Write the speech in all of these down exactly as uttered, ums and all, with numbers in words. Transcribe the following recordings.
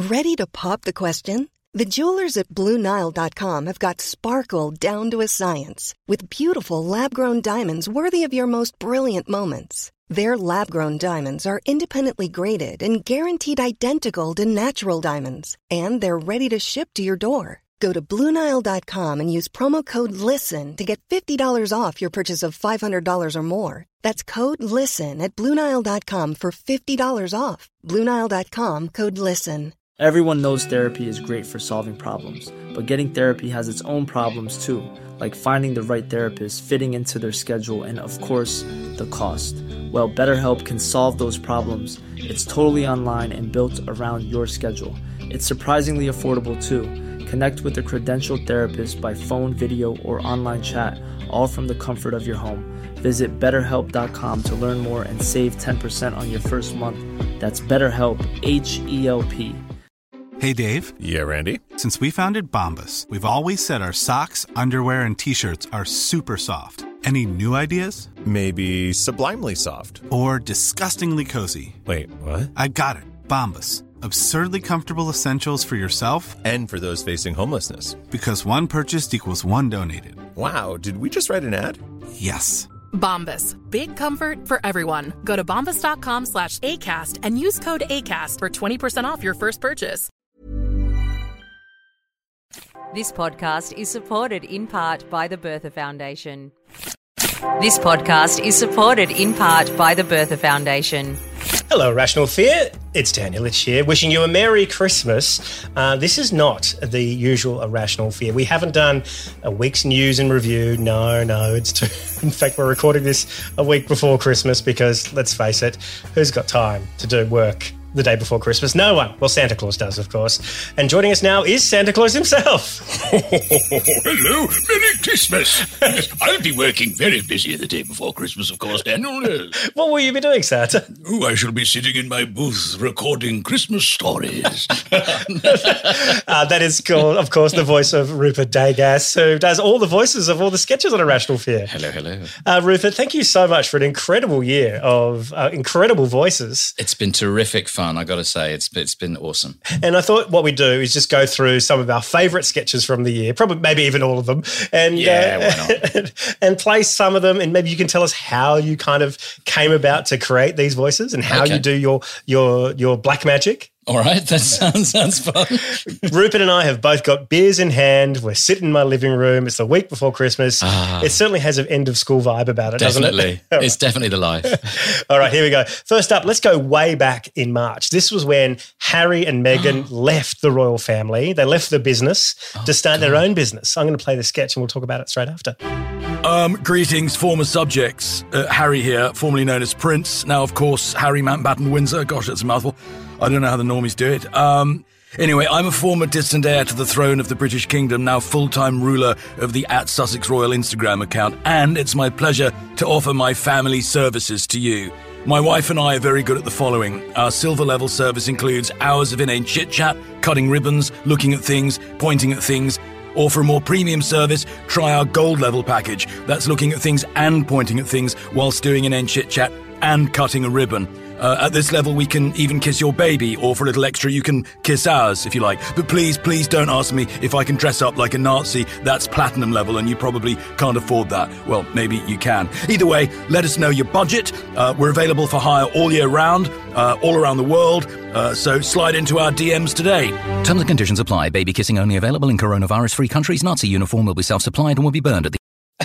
Ready to pop the question? The jewelers at Blue Nile dot com have got sparkle down to a science with beautiful lab-grown diamonds worthy of your most brilliant moments. Their lab-grown diamonds are independently graded and guaranteed identical to natural diamonds, and they're ready to ship to your door. Go to Blue Nile dot com and use promo code LISTEN to get fifty dollars off your purchase of five hundred dollars or more. That's code LISTEN at Blue Nile dot com for fifty dollars off. Blue Nile dot com, code LISTEN. Everyone knows therapy is great for solving problems, but getting therapy has its own problems too, like finding the right therapist, fitting into their schedule, and of course, the cost. Well, BetterHelp can solve those problems. It's totally online and built around your schedule. It's surprisingly affordable too. Connect with a credentialed therapist by phone, video, or online chat, all from the comfort of your home. Visit better help dot com to learn more and save ten percent on your first month. That's BetterHelp, H E L P. Hey, Dave. Yeah, Randy. Since we founded Bombas, we've always said our socks, underwear, and T-shirts are super soft. Any new ideas? Maybe sublimely soft. Or disgustingly cozy. Wait, what? I got it. Bombas. Absurdly comfortable essentials for yourself and for those facing homelessness. Because one purchased equals one donated. Wow, did we just write an ad? Yes. Bombas. Big comfort for everyone. Go to bombas dot com slash ACAST and use code ACAST for twenty percent off your first purchase. This podcast is supported in part by the Bertha Foundation. This podcast is supported in part by the Bertha Foundation. Hello, Rational Fear. It's Daniel Litch here, wishing you a Merry Christmas. Uh, this is not the usual Irrational Fear. We haven't done a week's news and review. No, no. It's too, in fact, we're recording this a week before Christmas because, let's face it, who's got time to do work the day before Christmas? No one. Well, Santa Claus does, of course. And joining us now is Santa Claus himself. Oh, hello. Merry Christmas. Yes, I'll be working very busy the day before Christmas, of course, Daniel. What will you be doing, Santa? Oh, I shall be sitting in my booth recording Christmas stories. uh, that is, cool, of course, the voice of Rupert Degas, who does all the voices of all the sketches on Irrational Fear. Hello, hello. Uh, Rupert, thank you so much for an incredible year of uh, incredible voices. It's been terrific fun. I got to say, it's it's been awesome. And I thought what we do is just go through some of our favourite sketches from the year, probably maybe even all of them, and yeah, uh, why not? and play some of them, and maybe you can tell us how you kind of came about to create these voices and how okay. you do your your your black magic. All right, that sounds sounds fun. Rupert and I have both got beers in hand. We're sitting in my living room. It's the week before Christmas. Ah, it certainly has an end of school vibe about it, definitely. doesn't it? It's definitely the life. All right, here we go. First up, let's go way back in March. This was when Harry and Meghan left the royal family. They left the business oh, to start God. their own business. I'm going to play the sketch and we'll talk about it straight after. Um, greetings, former subjects. Uh, Harry here, formerly known as Prince. Now, of course, Harry Mountbatten Windsor. Gosh, that's a mouthful. I don't know how the normies do it. Um, anyway, I'm a former distant heir to the throne of the British Kingdom, now full-time ruler of the at Sussex Royal Instagram account, and it's my pleasure to offer my family services to you. My wife and I are very good at the following. Our silver level service includes hours of inane chit-chat, cutting ribbons, looking at things, pointing at things. Or for a more premium service, try our gold level package. That's looking at things and pointing at things whilst doing inane chit-chat and cutting a ribbon. Uh, at this level, we can even kiss your baby, or for a little extra, you can kiss ours, if you like. But please, please don't ask me if I can dress up like a Nazi. That's platinum level, and you probably can't afford that. Well, maybe you can. Either way, let us know your budget. Uh, we're available for hire all year round, uh, all around the world. Uh, so slide into our D Ms today. Terms and conditions apply. Baby kissing only available in coronavirus-free countries. Nazi uniform will be self-supplied and will be burned at the...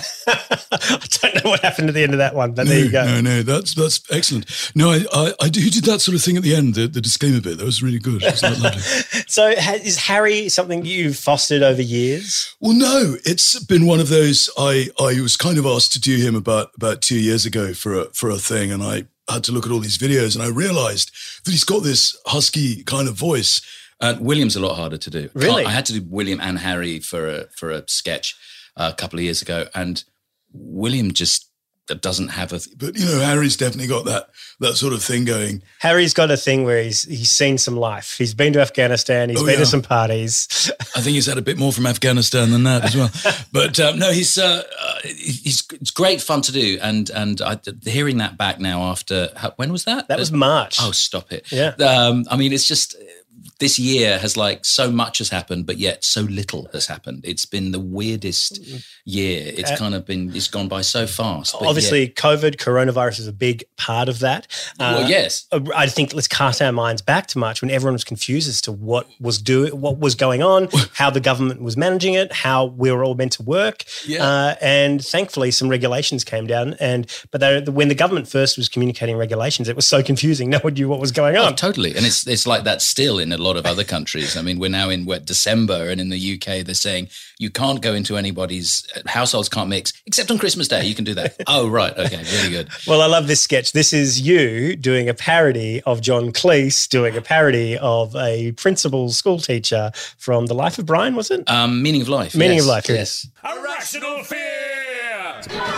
I don't know what happened at the end of that one, but no, there you go. No, no, that's that's excellent. No, I, I, I did, did that sort of thing at the end, the, the disclaimer bit. That was really good. Wasn't that lovely? So is Harry something you've fostered over years? Well, no, it's been one of those, I, I was kind of asked to do him about, about two years ago for a, for a thing, and I had to look at all these videos, and I realised that he's got this husky kind of voice. Uh, William's a lot harder to do. Really? I had to do William and Harry for a, for a sketch uh, a couple of years ago, and William just doesn't have a... Th- but, you know, Harry's definitely got that that sort of thing going. Harry's got a thing where he's he's seen some life. He's been to Afghanistan. He's oh, been yeah. to some parties. I think he's had a bit more from Afghanistan than that as well. But um, no, he's uh, uh, he's it's great fun to do. And and I, hearing that back now after... How, when was that? That was March. Oh, stop it. Yeah. Um, I mean, it's just... this year has like so much has happened, but yet so little has happened. It's been the weirdest year. It's uh, kind of been, it's gone by so fast. Obviously, yet, COVID, coronavirus is a big part of that. Uh, well, yes. I think let's cast our minds back to March when everyone was confused as to what was do, what was going on, how the government was managing it, how we were all meant to work. Yeah. Uh, and thankfully, some regulations came down. And But they, when the government first was communicating regulations, it was so confusing. No one knew what was going on. Oh, totally. And it's it's like that still in a lot of other countries. I mean, we're now in what, December, and in the U K, they're saying you can't go into anybody's, households can't mix, except on Christmas Day. You can do that. Oh, right. Okay, really good. Well, I love this sketch. This is you doing a parody of John Cleese, doing a parody of a principal school teacher from The Life of Brian, was it? Um, Meaning of Life. Meaning yes. of Life, yes. Irrational fear!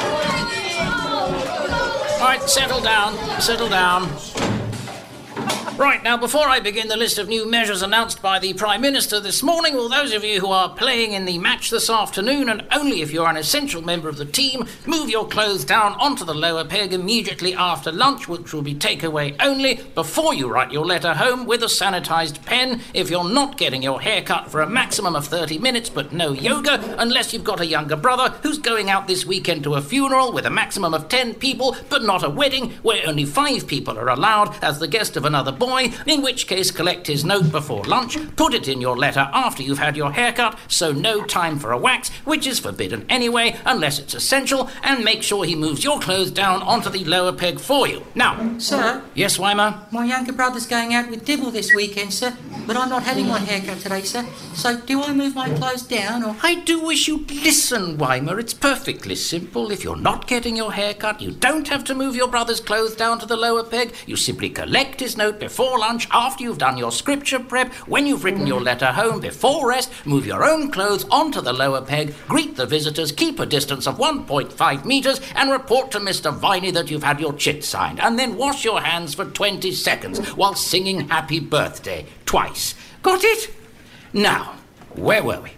All right, settle down, settle down. Right, now before I begin the list of new measures announced by the Prime Minister this morning, will those of you who are playing in the match this afternoon, and only if you're an essential member of the team, move your clothes down onto the lower peg immediately after lunch, which will be takeaway only, before you write your letter home with a sanitised pen. If you're not getting your hair cut for a maximum of thirty minutes, but no yoga, unless you've got a younger brother who's going out this weekend to a funeral with a maximum of ten people, but not a wedding where only five people are allowed as the guest of another boy, in which case collect his note before lunch, put it in your letter after you've had your haircut, so no time for a wax, which is forbidden anyway, unless it's essential, and make sure he moves your clothes down onto the lower peg for you. Now, sir? Yes, Weimer? My younger brother's going out with Dibble this weekend, sir, but I'm not having my haircut today, sir, so do I move my clothes down, or...? I do wish you'd listen, Weimer. It's perfectly simple. If you're not getting your haircut, you don't have to move your brother's clothes down to the lower peg. You simply collect his note before Before lunch, after you've done your scripture prep, when you've written your letter home, before rest, move your own clothes onto the lower peg, greet the visitors, keep a distance of one point five metres, and report to Mister Viney that you've had your chit signed, and then wash your hands for twenty seconds while singing Happy Birthday twice. Got it? Now, where were we?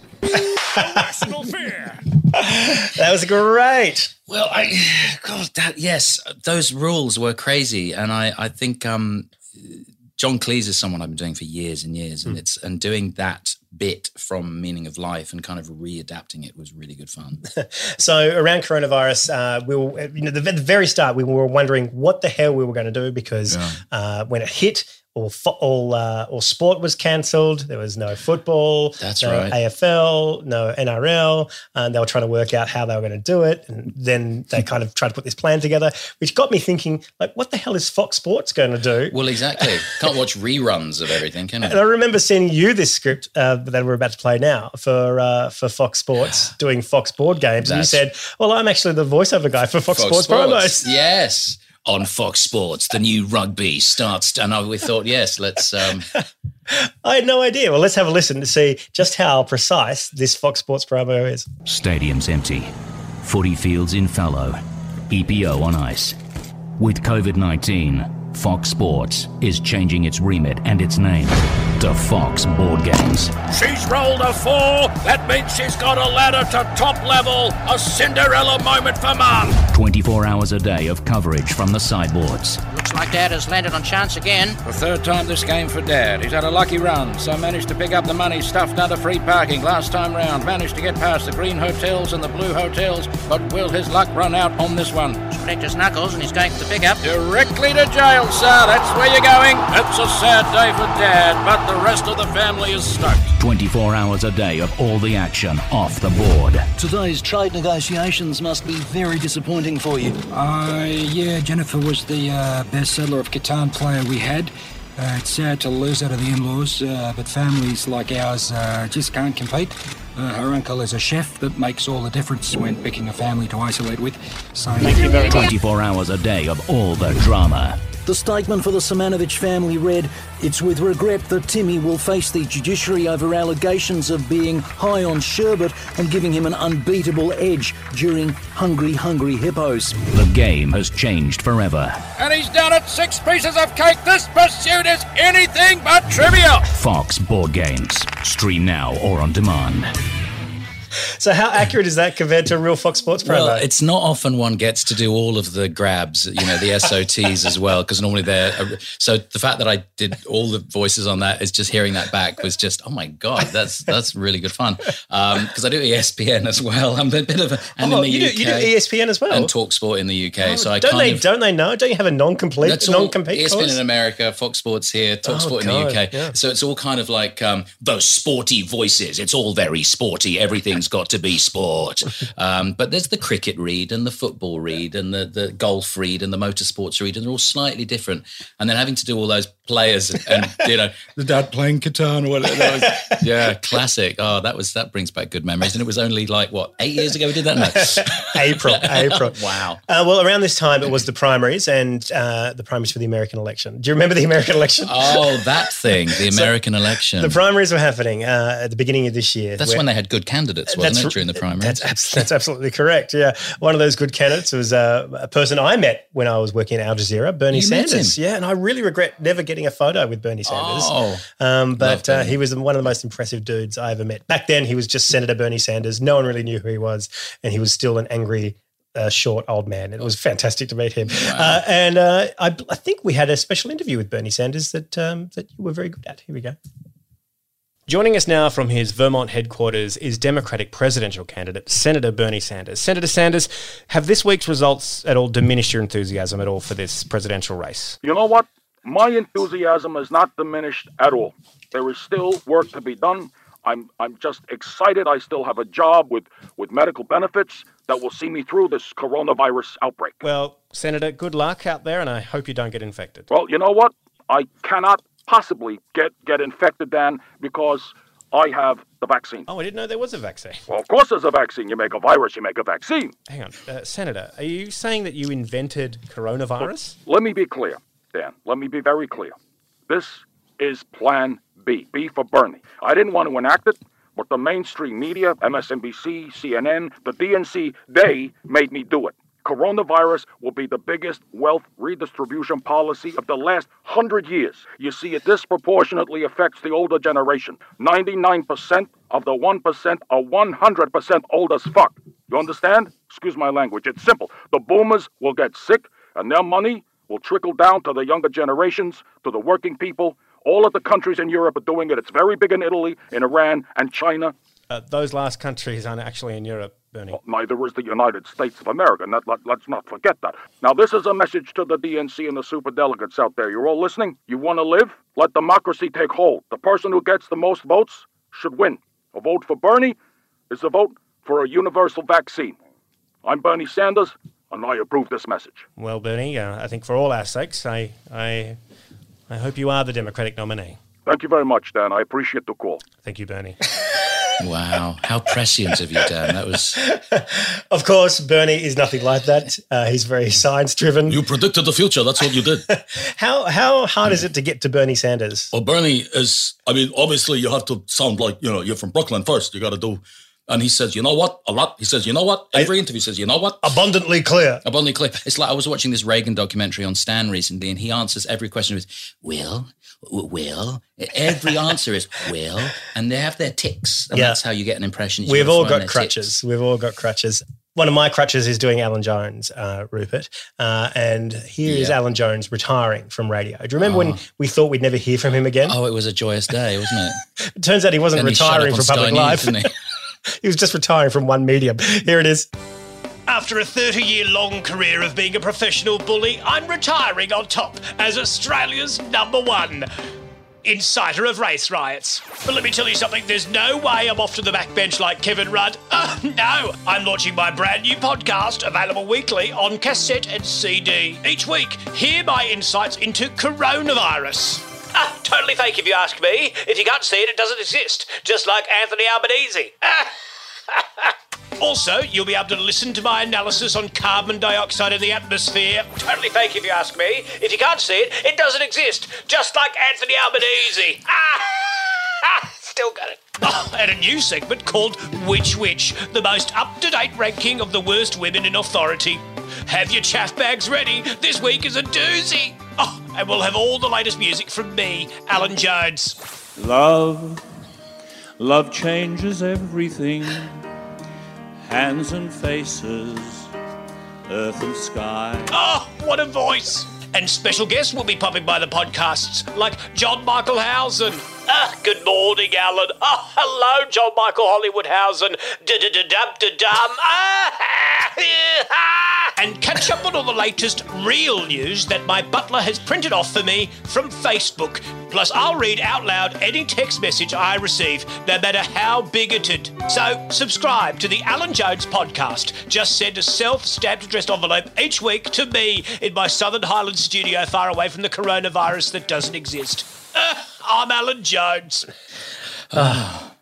Irrational fear. That was great. Well, I, God, that, yes, those rules were crazy, and I, I think um, John Cleese is someone I've been doing for years and years, and mm. it's and doing that bit from Meaning of Life and kind of readapting it was really good fun. So around coronavirus, uh, we were, you know, the, at the very start, we were wondering what the hell we were going to do because yeah. uh, when it hit, all fo- all uh, all sport was cancelled. There was no football. That's no right. A F L, no N R L, and they were trying to work out how they were going to do it. And then they kind of tried to put this plan together, which got me thinking, like, what the hell is Fox Sports going to do? Well, exactly. Can't watch reruns of everything, can we? And I remember sending you this script uh, that we're about to play now for uh, for Fox Sports doing Fox board games, That's... and you said, "Well, I'm actually the voiceover guy for Fox, Fox Sports, Sports promos." Yes. On Fox Sports, the new rugby starts, and I, we thought, yes, let's... Um... I had no idea. Well, let's have a listen to see just how precise this Fox Sports promo is. Stadium's empty. Footy fields in fallow. E P O on ice. With COVID nineteen, Fox Sports is changing its remit and its name to Fox Board Games. She's rolled a four. That means she's got a ladder to top level. A Cinderella moment for Mum. twenty-four hours a day of coverage from the sideboards. Looks like Dad has landed on chance again. The third time this game for Dad. He's had a lucky run, so managed to pick up the money stuffed under free parking last time round. Managed to get past the green hotels and the blue hotels, but will his luck run out on this one? Protect his knuckles and he's going for the pickup. Directly to jail, sir. That's where you're going. It's a sad day for Dad, but the rest of the family is stoked. twenty-four hours a day of all the action off the board. Today's trade negotiations must be very disappointing for you. Uh, yeah, Jennifer was the uh, best settler of Catan player we had. Uh, it's sad to lose out of the in-laws, uh, but families like ours uh, just can't compete. Uh, her uncle is a chef that makes all the difference when picking a family to isolate with. So, Thank you very much. twenty-four hours a day of all the drama. The statement for the Simonovic family read, "It's with regret that Timmy will face the judiciary over allegations of being high on sherbet and giving him an unbeatable edge during Hungry Hungry Hippos." The game has changed forever. And he's done it. Six pieces of cake. This pursuit is anything but trivial. Fox Board Games. Stream now or on demand. So how accurate is that compared to a real Fox Sports promo? Well, it's not often one gets to do all of the grabs, you know, the S O Ts as well, because normally they're... So the fact that I did all the voices on that is just hearing that back was just, oh my God, that's that's really good fun. Because um, I do E S P N as well. I'm a bit of a... And oh, in the you, U K, do, you do E S P N as well? And TalkSport in the U K. Oh, so I don't kind they, of... Don't they know? Don't you have a non-complete, non-compete E S P N course? in America, Fox Sports here, TalkSport oh, in the God, U K. Yeah. So it's all kind of like um, those sporty voices. It's all very sporty. Everything's got to be sport. Um, but there's the cricket read and the football read and the, the golf read and the motorsports read, and they're all slightly different. And then having to do all those players and, and you know, the dad playing Catan or whatever. That was, yeah, classic. Oh, that was that brings back good memories. And it was only like, what, eight years ago we did that? No. April, April. Wow. Uh, well, around this time it was the primaries and uh, the primaries for the American election. Do you remember the American election? Oh, that thing, the American so, election. The primaries were happening uh, at the beginning of this year. That's when they had good candidates, wasn't that's, it, during the primaries? That's, abs- that's absolutely correct, yeah. One of those good candidates was uh, a person I met when I was working at Al Jazeera, Bernie you Sanders. Met him? Yeah, and I really regret never getting a photo with Bernie Sanders. Oh, um, but uh, he was one of the most impressive dudes I ever met. Back then, he was just Senator Bernie Sanders. No one really knew who he was, and he was still an angry, uh, short old man. It was fantastic to meet him. Wow. Uh, and uh, I, I think we had a special interview with Bernie Sanders that um, that you were very good at. Here we go. Joining us now from his Vermont headquarters is Democratic presidential candidate Senator Bernie Sanders. Senator Sanders, have this week's results at all diminished your enthusiasm at all for this presidential race? You know what? My enthusiasm is not diminished at all. There is still work to be done. I'm I'm just excited. I still have a job with, with medical benefits that will see me through this coronavirus outbreak. Well, Senator, good luck out there, and I hope you don't get infected. Well, you know what? I cannot possibly get, get infected, Dan, because I have the vaccine. Oh, I didn't know there was a vaccine. Well, of course there's a vaccine. You make a virus, you make a vaccine. Hang on. Uh, Senator, are you saying that you invented coronavirus? Well, let me be clear, Dan. Let me be very clear. This is Plan B. B for Bernie. I didn't want to enact it, but the mainstream media, M S N B C, C N N, the D N C, they made me do it. Coronavirus will be the biggest wealth redistribution policy of the last hundred years. You see, it disproportionately affects the older generation. ninety-nine percent of the one percent are one hundred percent old as fuck. You understand? Excuse my language. It's simple. The boomers will get sick, and their money will trickle down to the younger generations, to the working people. All of the countries in Europe are doing it. It's very big in Italy, in Iran, and China. Uh, those last countries aren't actually in Europe, Bernie. Well, neither is the United States of America. Not, let, let's not forget that. Now, this is a message to the D N C and the superdelegates out there. You're all listening? You want to live? Let democracy take hold. The person who gets the most votes should win. A vote for Bernie is a vote for a universal vaccine. I'm Bernie Sanders, and I approve this message. Well, Bernie, uh, I think for all our sakes, I, I, I hope you are the Democratic nominee. Thank you very much, Dan. I appreciate the call. Thank you, Bernie. Wow, how prescient of you, Dan. That was... Of course, Bernie is nothing like that. Uh, he's very science-driven. You predicted the future. That's what you did. how how hard is it to get to Bernie Sanders? Well, Bernie is, I mean, obviously you have to sound like, you know, you're from Brooklyn first. You got to do... And he says, you know what? A lot. He says, you know what? Every interview says, you know what? Abundantly clear. Abundantly clear. It's like I was watching this Reagan documentary on Stan recently, and he answers every question with, will, will. Every answer is, will. And they have their ticks. And yeah. that's how you get an impression. We've all got crutches. Ticks. We've all got crutches. One of my crutches is doing Alan Jones, uh, Rupert. Uh, and here yeah. is Alan Jones retiring from radio. Do you remember oh. when we thought we'd never hear from him again? Oh, it was a joyous day, wasn't it? It turns out he wasn't and retiring from public life. He was just retiring from one medium. Here it is. After a thirty-year-long career of being a professional bully, I'm retiring on top as Australia's number one inciter of race riots. But let me tell you something, there's no way I'm off to the backbench like Kevin Rudd. Uh, no, I'm launching my brand new podcast, available weekly on cassette and C D. Each week, hear my insights into coronavirus. Ah, totally fake if you ask me. If you can't see it, it doesn't exist. Just like Anthony Albanese. Also, you'll be able to listen to my analysis on carbon dioxide in the atmosphere. Totally fake if you ask me. If you can't see it, it doesn't exist. Just like Anthony Albanese. Ah! Still got it. Oh, and a new segment called Which Witch, the most up-to-date ranking of the worst women in authority. Have your chaff bags ready. This week is a doozy. Oh, and we'll have all the latest music from me, Alan Jones. Love, love changes everything. hands and faces, earth and sky. Oh, what a voice! And special guests will be popping by the podcasts, like John Michael Housen. Ah, good morning, Alan. Oh, hello, John Michael Hollywood Housen. Da-da-da-dum-da-dum. Ah, and catch up on all the latest real news that my butler has printed off for me from Facebook. Plus, I'll read out loud any text message I receive, no matter how bigoted. So, subscribe to the Alan Jones podcast. Just send a self-stamped addressed envelope each week to me in my Southern Highlands studio far away from the coronavirus that doesn't exist. Uh, I'm Alan Jones. Uh,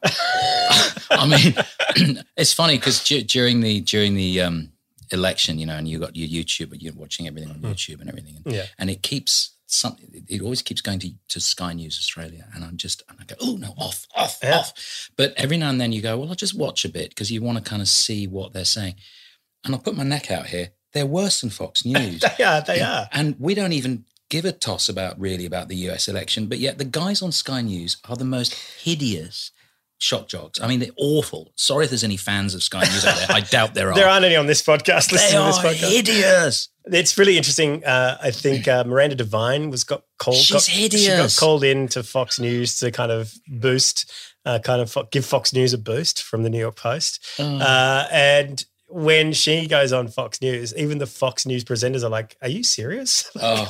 I mean, it's funny because d- during the during the um, election, you know, and you got your YouTube, you're watching everything on YouTube and everything, and, Yeah. and it keeps something. It always keeps going to, to Sky News Australia, and I'm just, and I go, oh no, off, off, Yeah. off. But every now and then you go, well, I'll just watch a bit because you want to kind of see what they're saying, and I'll put my neck out here. They're worse than Fox News. They are, they are. And we don't even give a toss about really about the U S election, but yet the guys on Sky News are the most hideous shock jocks. I mean, they're awful. Sorry if there's any fans of Sky News out there. I doubt there are. There aren't any on this podcast. They Listen to this are podcast. hideous. It's really interesting. Uh, I think uh, Miranda Devine was got called. She's got, hideous. She got called in to Fox News to kind of boost, uh, kind of fo- give Fox News a boost from the New York Post. Oh. Uh, and when she goes on Fox News, even the Fox News presenters are like, "Are you serious?" Oh.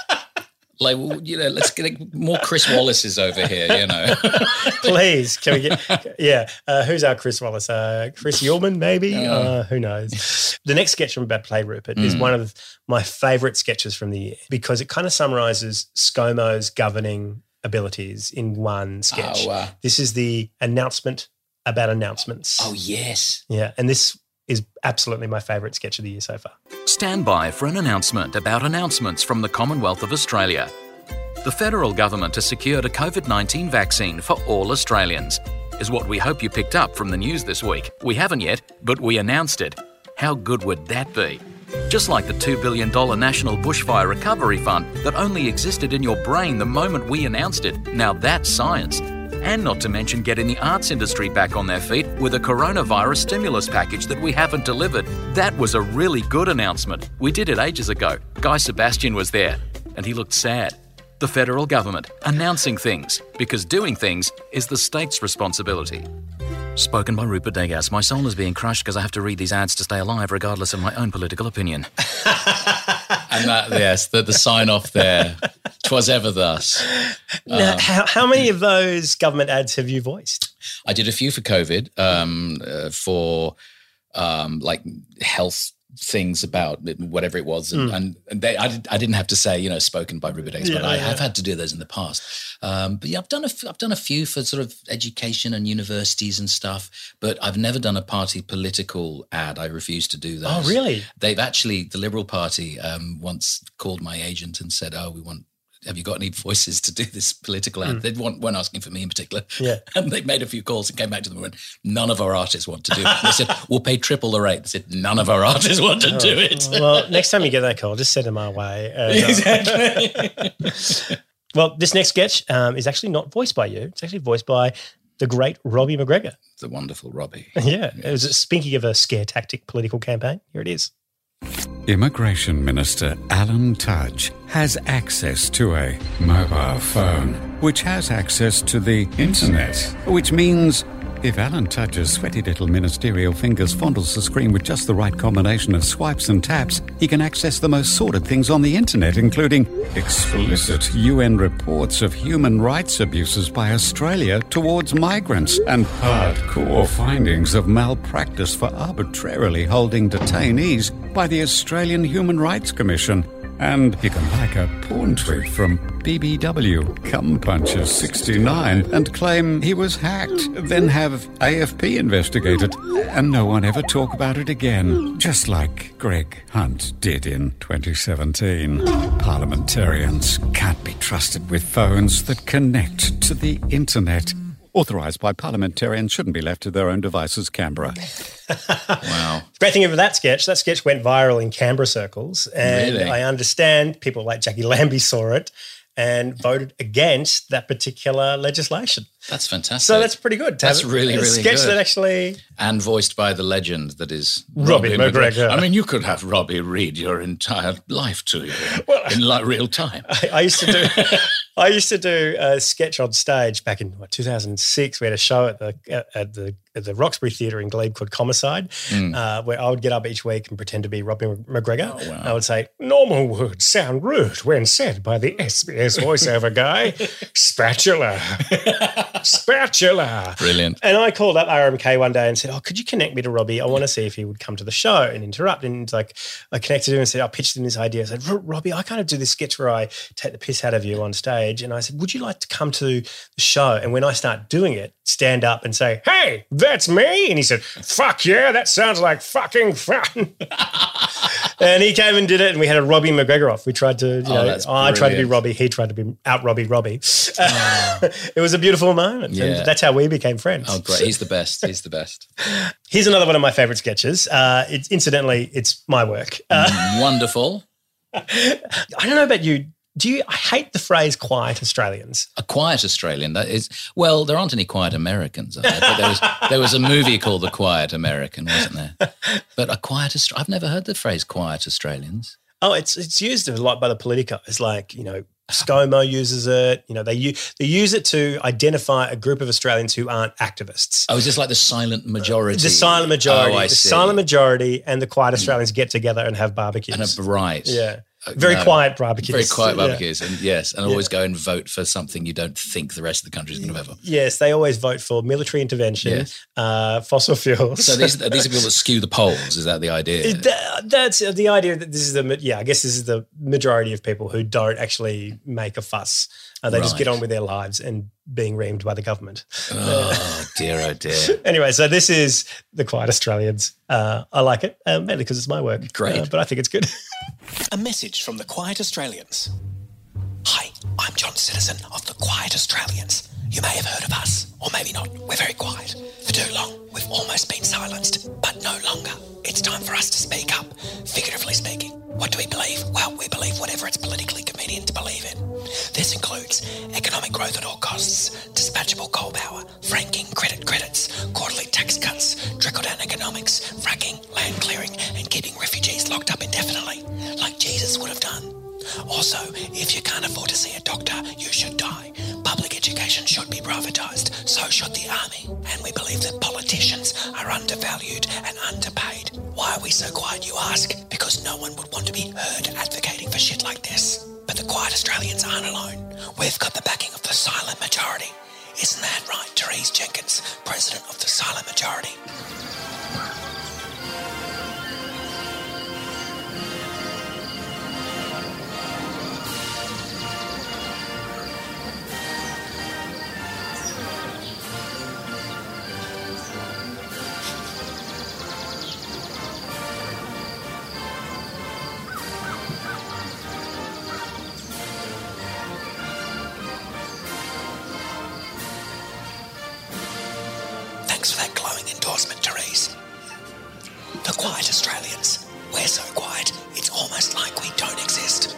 Like, well, you know, let's get more Chris Wallace's over here, you know. Please, can we get, yeah, uh, who's our Chris Wallace? Uh, Chris Ullman, maybe? Oh. Uh, who knows? The next sketch from Bad Play Rupert is Mm. one of my favourite sketches from the year because it kind of summarises ScoMo's governing abilities in one sketch. Oh, wow. This is the announcement about announcements. Oh, yes. Yeah, and this is absolutely my favourite sketch of the year so far. Stand by for an announcement about announcements from the Commonwealth of Australia. The federal government has secured a COVID nineteen vaccine for all Australians, is what we hope you picked up from the news this week. We haven't yet, but we announced it. How good would that be? Just like the two billion dollars National Bushfire Recovery Fund that only existed in your brain the moment we announced it. Now that's science. And not to mention getting the arts industry back on their feet with a coronavirus stimulus package that we haven't delivered. That was a really good announcement. We did it ages ago. Guy Sebastian was there, and he looked sad. The federal government announcing things, because doing things is the state's responsibility. Spoken by Rupert Degas. My soul is being crushed because I have to read these ads to stay alive regardless of my own political opinion. And that, yes, the, the sign off there. 'Twas ever thus. Now, Uh, how, how many of those government ads have you voiced? I did a few for COVID, um, uh, for um, like health things about whatever it was, and, Mm. and, and they, I, did, I didn't have to say, you know, spoken by Rupert Degas, but Yeah, I yeah. have had to do those in the past. Um, but yeah, I've done a f- I've done a few for sort of education and universities and stuff, but I've never done a party political ad. I refuse to do those. Oh, really? They've actually, the Liberal Party um, once called my agent and said, "Oh, we want." Have you got any voices to do this political ad? Mm. They weren't, weren't asking for me in particular. Yeah. And they made a few calls and came back to them and went, none of our artists want to do it. They said, we'll pay triple the rate. They said, none of our artists want to Oh, do it. Well, next time you get that call, just send them our way. And, uh, Exactly. Well, this next sketch um, is actually not voiced by you. It's actually voiced by the great Robbie McGregor. The wonderful Robbie. Yeah. It was speaking of a scare tactic political campaign. Here it is. Immigration Minister Alan Tudge has access to a mobile phone, which has access to the internet, which means if Alan Tudge's sweaty little ministerial fingers fondles the screen with just the right combination of swipes and taps, he can access the most sordid things on the internet, including explicit U N reports of human rights abuses by Australia towards migrants and hardcore findings of malpractice for arbitrarily holding detainees by the Australian Human Rights Commission. And he can like a porn tweet from B B W, Cum Puncher sixty-nine, and claim he was hacked, then have A F P investigate it, and no one ever talk about it again, just like Greg Hunt did in twenty seventeen. Parliamentarians can't be trusted with phones that connect to the internet. Authorised by parliamentarians shouldn't be left to their own devices, Canberra. Wow. The great thing about that sketch, that sketch went viral in Canberra circles. And Really? I understand people like Jackie Lambie saw it and voted against that particular legislation. That's fantastic. So that's pretty good. That's have really, a really sketch good. that actually... And voiced by the legend that is Robbie McGregor. I mean, you could have Robbie read your entire life to you well, in like real time. I, I used to do... I used to do a sketch on stage back in what, two thousand six. We had a show at the at, at the at the Roxbury Theatre in Glebe called Homicide, Mm. uh, where I would get up each week and pretend to be Robbie McGregor. Oh, wow. I would say, normal words sound rude when said by the S B S voiceover guy. Spatula. Spatula. Brilliant. And I called up R M K one day and said, oh, could you connect me to Robbie? I want to see if he would come to the show and interrupt. And it's like, I connected him and said, I pitched him this idea. I said, Robbie, I kind of do this sketch where I take the piss out of you on stage. And I said, would you like to come to the show? And when I start doing it, stand up and say, hey, that's me. And he said, fuck yeah, that sounds like fucking fun. And he came and did it, and we had a Robbie McGregor off. We tried to, you Oh, know, that's I tried to be brilliant. Robbie, he tried to be out Robbie Robbie. It was a beautiful moment. Yeah. And that's how we became friends. Oh, great. He's the best. He's the best. Here's another one of my favourite sketches. Uh, it's, incidentally, it's my work. Uh, Wonderful. I don't know about you. Do you? I hate the phrase quiet Australians. A quiet Australian. That is, well, there aren't any quiet Americans, are there? But there was, there was a movie called The Quiet American, wasn't there? But a quiet Austra- I've never heard the phrase quiet Australians. Oh, it's it's used a lot by the Politico. It's like, you know, ScoMo uses it. You know, they use, they use it to identify a group of Australians who aren't activists. Oh, is this like the silent majority? The silent majority. Oh, I the see. silent majority and the quiet Australians get together and have barbecues. And a right. Yeah. Very No, quiet barbecues. Very quiet Yeah. barbecues, and yes, and Yeah. always go and vote for something you don't think the rest of the country is going to vote for. Yes, they always vote for military intervention, Yes. uh, fossil fuels. So these, these are people that skew the polls. Is that the idea? That- that's the idea that this is the, yeah, I guess this is the majority of people who don't actually make a fuss. Uh, they just Right. get on with their lives and being reamed by the government. Oh dear, oh dear. Anyway, so this is The Quiet Australians. Uh, I like it, uh, mainly because it's my work. Great. Uh, but I think it's good. A message from the Quiet Australians. Hi, I'm John Citizen of the Quiet Australians. You may have heard of us, or maybe not. We're very quiet. For too long, we've almost been silenced, but no longer. It's time for us to speak up, figuratively speaking. What do we believe? Well, we believe whatever it's politically convenient to believe in. This includes economic growth at all costs, dispatchable coal power, franking credit credits, quarterly tax cuts, trickle-down economics, fracking, land clearing, and keeping refugees locked up indefinitely, like Jesus would have done. Also, if you can't afford to see a doctor, you should die. Public education should be privatised, so should the army. And we believe that politicians are undervalued and underpaid. Why are we so quiet, you ask? Because no one would want to be heard advocating for shit like this. But the Quiet Australians aren't alone. We've got the backing of the silent majority. Isn't that right, Therese Jenkins, president of the silent majority? Thanks for that glowing endorsement, Therese. The Quiet Australians. We're so quiet, it's almost like we don't exist.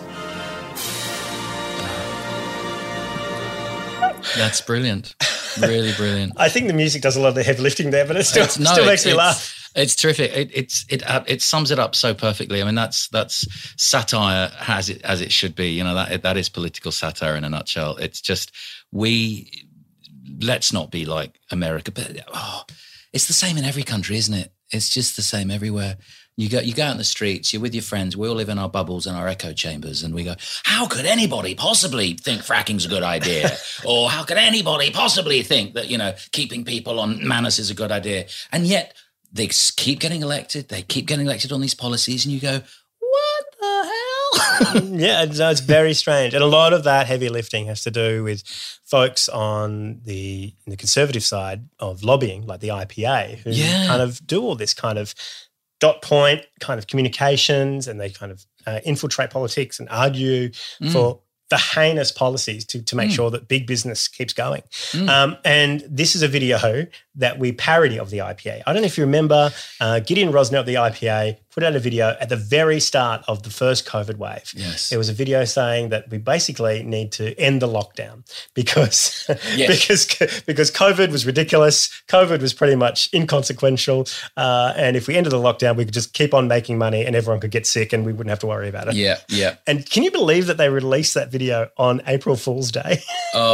That's brilliant. Really brilliant. I think the music does a lot of the heavy lifting there, but it still, It's- no, still it's- makes me it's- laugh. It's terrific. It, it's it uh, it sums it up so perfectly. I mean, that's that's satire as it as it should be. You know, that that is political satire in a nutshell. It's just we let's not be like America, but oh, it's the same in every country, isn't it? It's just the same everywhere. You go you go out in the streets. You're with your friends. We all live in our bubbles and our echo chambers, and we go, how could anybody possibly think fracking's a good idea? Or how could anybody possibly think that, you know, keeping people on manus is a good idea? And yet they keep getting elected. They keep getting elected on these policies, and you go, what the hell? Yeah, it's, it's very strange. And a lot of that heavy lifting has to do with folks on the, the conservative side of lobbying, like the I P A, who Yeah. kind of do all this kind of dot point kind of communications, and they kind of uh, infiltrate politics and argue Mm. for the heinous policies to, to make Mm. sure that big business keeps going. Mm. Um, and this is a video that we parody of the I P A. I don't know if you remember uh, Gideon Rosner of the I P A put out a video at the very start of the first COVID wave. Yes. It was a video saying that we basically need to end the lockdown because, Yes. because, because COVID was ridiculous. COVID was pretty much inconsequential. Uh, and if we ended the lockdown, we could just keep on making money and everyone could get sick and we wouldn't have to worry about it. Yeah, yeah. And can you believe that they released that video on April Fool's Day?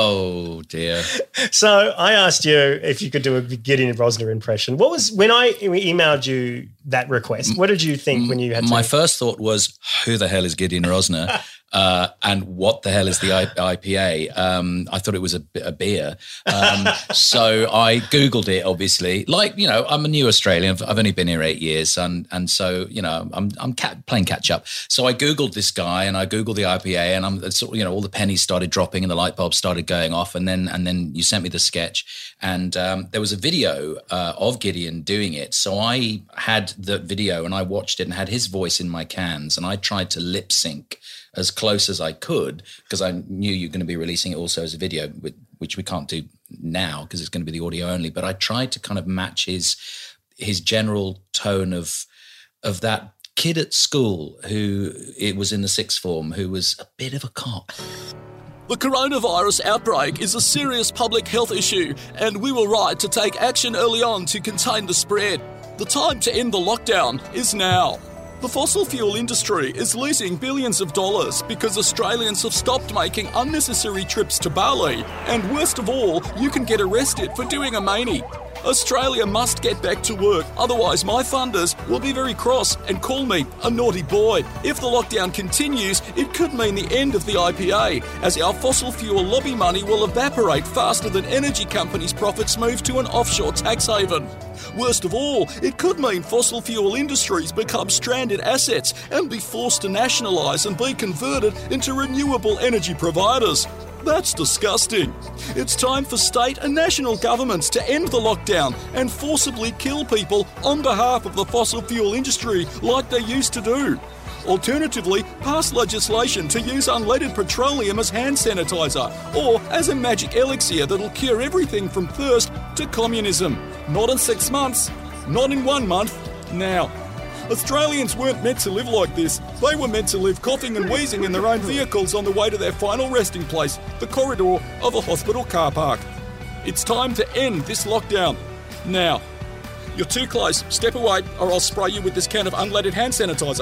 Oh, dear. So I asked you if you could do a Gideon Rosner impression. What was, when I emailed you that request, what did you think when you had to? My first thought was, who the hell is Gideon Rosner? Uh, and what the hell is the I- IPA? Um, I thought it was a, a beer. Um, so I Googled it, obviously. Like, you know, I'm a new Australian. I've, I've only been here eight years. And and so, you know, I'm I'm cat, playing catch up. So I Googled this guy and I Googled the I P A and I'm sort of, you know, all the pennies started dropping and the light bulbs started going off. And then and then you sent me the sketch and um, there was a video uh, of Gideon doing it. So I had the video and I watched it and had his voice in my cans and I tried to lip sync as close as I could because I knew you were going to be releasing it also as a video, which we can't do now because it's going to be the audio only. But I tried to kind of match his his general tone of of that kid at school who it was in the sixth form who was a bit of a cock. The coronavirus outbreak is a serious public health issue, and we were right to take action early on to contain the spread. The time to end the lockdown is now. The fossil fuel industry is losing billions of dollars because Australians have stopped making unnecessary trips to Bali. And worst of all, you can get arrested for doing a manie. Australia must get back to work, otherwise my funders will be very cross and call me a naughty boy. If the lockdown continues, it could mean the end of the I P A, as our fossil fuel lobby money will evaporate faster than energy companies' profits move to an offshore tax haven. Worst of all, it could mean fossil fuel industries become stranded assets and be forced to nationalise and be converted into renewable energy providers. That's disgusting. It's time for state and national governments to end the lockdown and forcibly kill people on behalf of the fossil fuel industry like they used to do. Alternatively, pass legislation to use unleaded petroleum as hand sanitizer or as a magic elixir that'll cure everything from thirst to communism. Not in six months, not in one month, now. Australians weren't meant to live like this. They were meant to live coughing and wheezing in their own vehicles on the way to their final resting place, the corridor of a hospital car park. It's time to end this lockdown. Now. You're too close. Step away or I'll spray you with this can of unleaded hand sanitizer.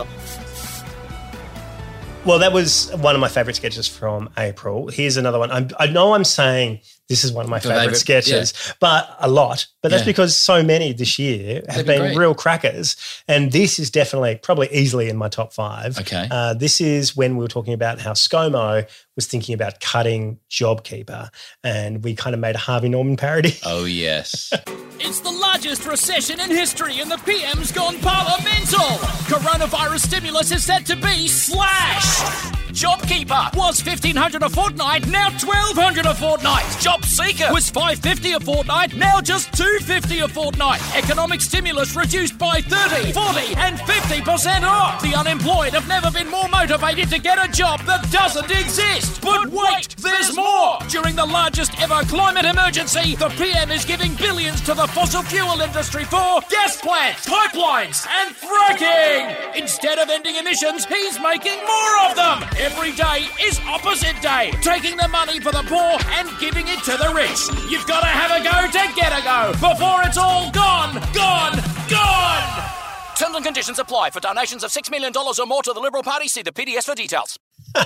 Well, that was one of my favourite sketches from April. Here's another one. I'm, I know I'm saying this is one of my favourite favourite, sketches, yeah. but a lot. But that's Yeah. because so many this year have They've been been great. real crackers. And this is definitely, probably easily in my top five. Okay. Uh, this is when we were talking about how ScoMo was thinking about cutting JobKeeper. And we kind of made a Harvey Norman parody. Oh, yes. It's the largest recession in history and the P M's gone parliamental. Coronavirus stimulus is said to be slash. JobKeeper was fifteen hundred dollars a fortnight, now twelve hundred dollars a fortnight. JobSeeker was five hundred fifty dollars a fortnight, now just two hundred fifty dollars a fortnight. Economic stimulus reduced by thirty, forty and fifty percent off. The unemployed have never been more motivated to get a job that doesn't exist. But wait, there's more. During the largest ever climate emergency, the P M is giving billions to the fossil fuel industry for gas plants, pipelines and fracking. Instead of ending emissions, he's making more of them. Every day is opposite day, taking the money for the poor and giving it to the rich. You've got to have a go to get a go before it's all gone, gone, gone. Terms and conditions apply. For donations of six million dollars or more to the Liberal Party, see the P D S for details.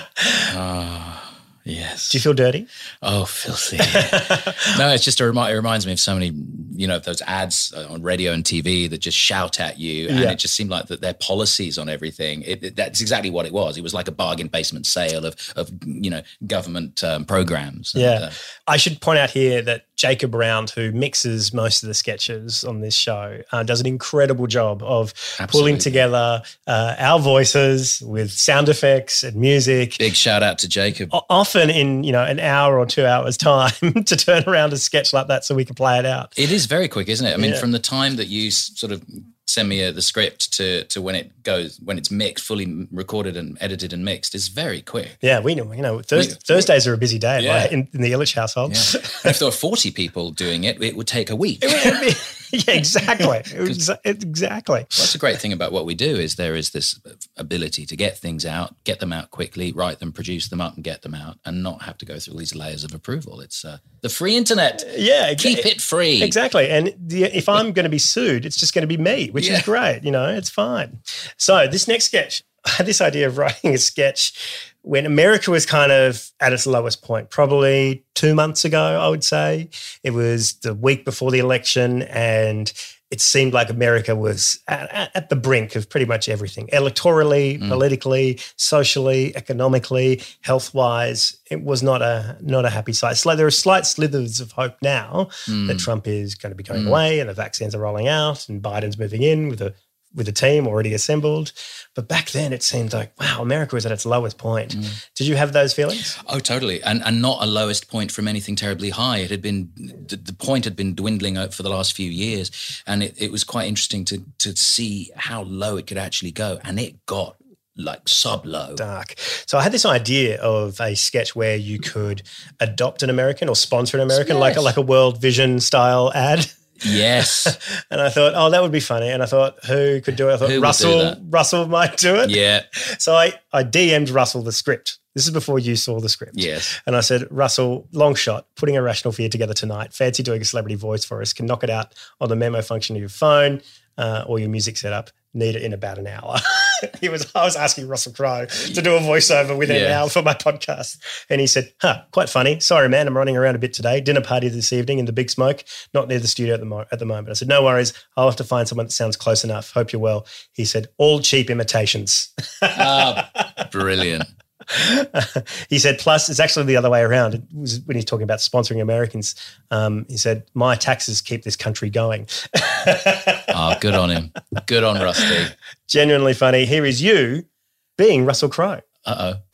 Oh, yes. Do you feel dirty? Oh, filthy. No, it's just a remi- it reminds me of so many, you know, those ads on radio and T V that just shout at you. And Yeah. it just seemed like that their policies on everything, it, it- that's exactly what it was. It was like a bargain basement sale of, of you know, government um, programs. And, Yeah. uh, I should point out here that Jacob Round, who mixes most of the sketches on this show, uh, does an incredible job of pulling together uh, our voices with sound effects and music. Big shout out to Jacob. O- often in, you know, an hour or two hours time to turn around a sketch like that so we can play it out. It is very quick, isn't it? I mean, Yeah. from the time that you s- sort of send me uh, the script to to when it goes, when it's mixed, fully m- recorded and edited and mixed, is very quick. Yeah, we know. You know, Thurs- Thursdays are a busy day Yeah. right, in, in the Illich household. Yeah. And if there were forty people doing it, it would take a week. It would be, Yeah, exactly. Exa- exactly. Well, that's the great thing about what we do is there is this ability to get things out, get them out quickly, write them, produce them up and get them out and not have to go through all these layers of approval. It's uh, the free internet. Yeah. Keep it free. Exactly. And the, if I'm going to be sued, it's just going to be me, which Yeah. is great. You know, it's fine. So this next sketch, I had this idea of writing a sketch when America was kind of at its lowest point, probably two months ago, I would say. It was the week before the election and it seemed like America was at, at the brink of pretty much everything, electorally, Mm. politically, socially, economically, health-wise. It was not a not a happy sight. So there are slight slithers of hope now Mm. that Trump is going to be going Mm. away and the vaccines are rolling out and Biden's moving in with a with a team already assembled. But back then it seemed like, wow, America was at its lowest point. Mm. Did you have those feelings? Oh, totally. And and not a lowest point from anything terribly high. It had been, the, the point had been dwindling out for the last few years. And it, it was quite interesting to to see how low it could actually go. And it got like sub low. Dark. So I had this idea of a sketch where you could adopt an American or sponsor an American, Yes. like, a, like a World Vision style ad. Yes. And I thought, oh, that would be funny. And I thought, who could do it? I thought Who would do Russell that? Russell might do it. Yeah. So I, I D M'd Russell the script. This is before you saw the script. Yes. And I said, Russell, long shot, putting a Rational Fear together tonight. Fancy doing a celebrity voice for us. Can knock it out on the memo function of your phone uh, or your music setup. Need it in about an hour. he was. I was asking Russell Crowe to do a voiceover within an Yeah. hour for my podcast. And he said, huh, quite funny. Sorry, man, I'm running around a bit today. Dinner party this evening in the Big Smoke, not near the studio at the, mo- at the moment. I said, no worries. I'll have to find someone that sounds close enough. Hope you're well. He said, all cheap imitations. Ah, brilliant. He said, plus it's actually the other way around. It was when he's talking about sponsoring Americans. Um, he said, my taxes keep this country going. Oh, good on him. Good on Rusty. Genuinely funny. Here is you being Russell Crowe. Uh-oh.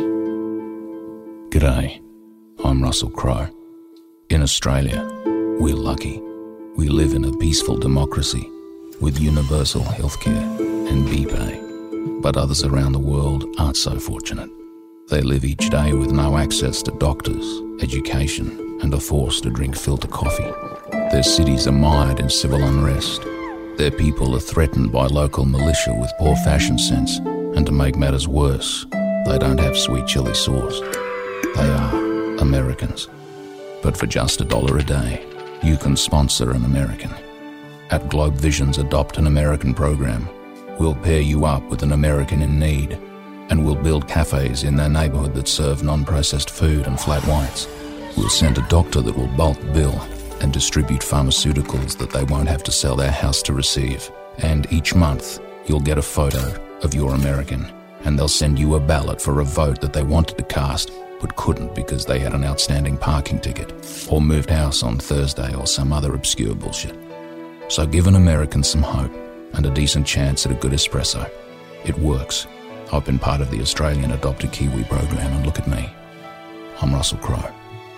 G'day, I'm Russell Crowe. In Australia, we're lucky. We live in a peaceful democracy with universal healthcare and B pay. But others around the world aren't so fortunate. They live each day with no access to doctors, education, and are forced to drink filter coffee. Their cities are mired in civil unrest. Their people are threatened by local militia with poor fashion sense, and to make matters worse, they don't have sweet chili sauce. They are Americans. But for just a dollar a day, you can sponsor an American. At Globe Vision's Adopt an American program, we'll pair you up with an American in need, and we'll build cafes in their neighbourhood that serve non-processed food and flat whites. We'll send a doctor that will bulk bill and distribute pharmaceuticals that they won't have to sell their house to receive. And each month, you'll get a photo of your American, and they'll send you a ballot for a vote that they wanted to cast but couldn't because they had an outstanding parking ticket or moved house on Thursday or some other obscure bullshit. So give an American some hope and a decent chance at a good espresso. It works. I've been part of the Australian Adopted Kiwi program, and look at me. I'm Russell Crowe.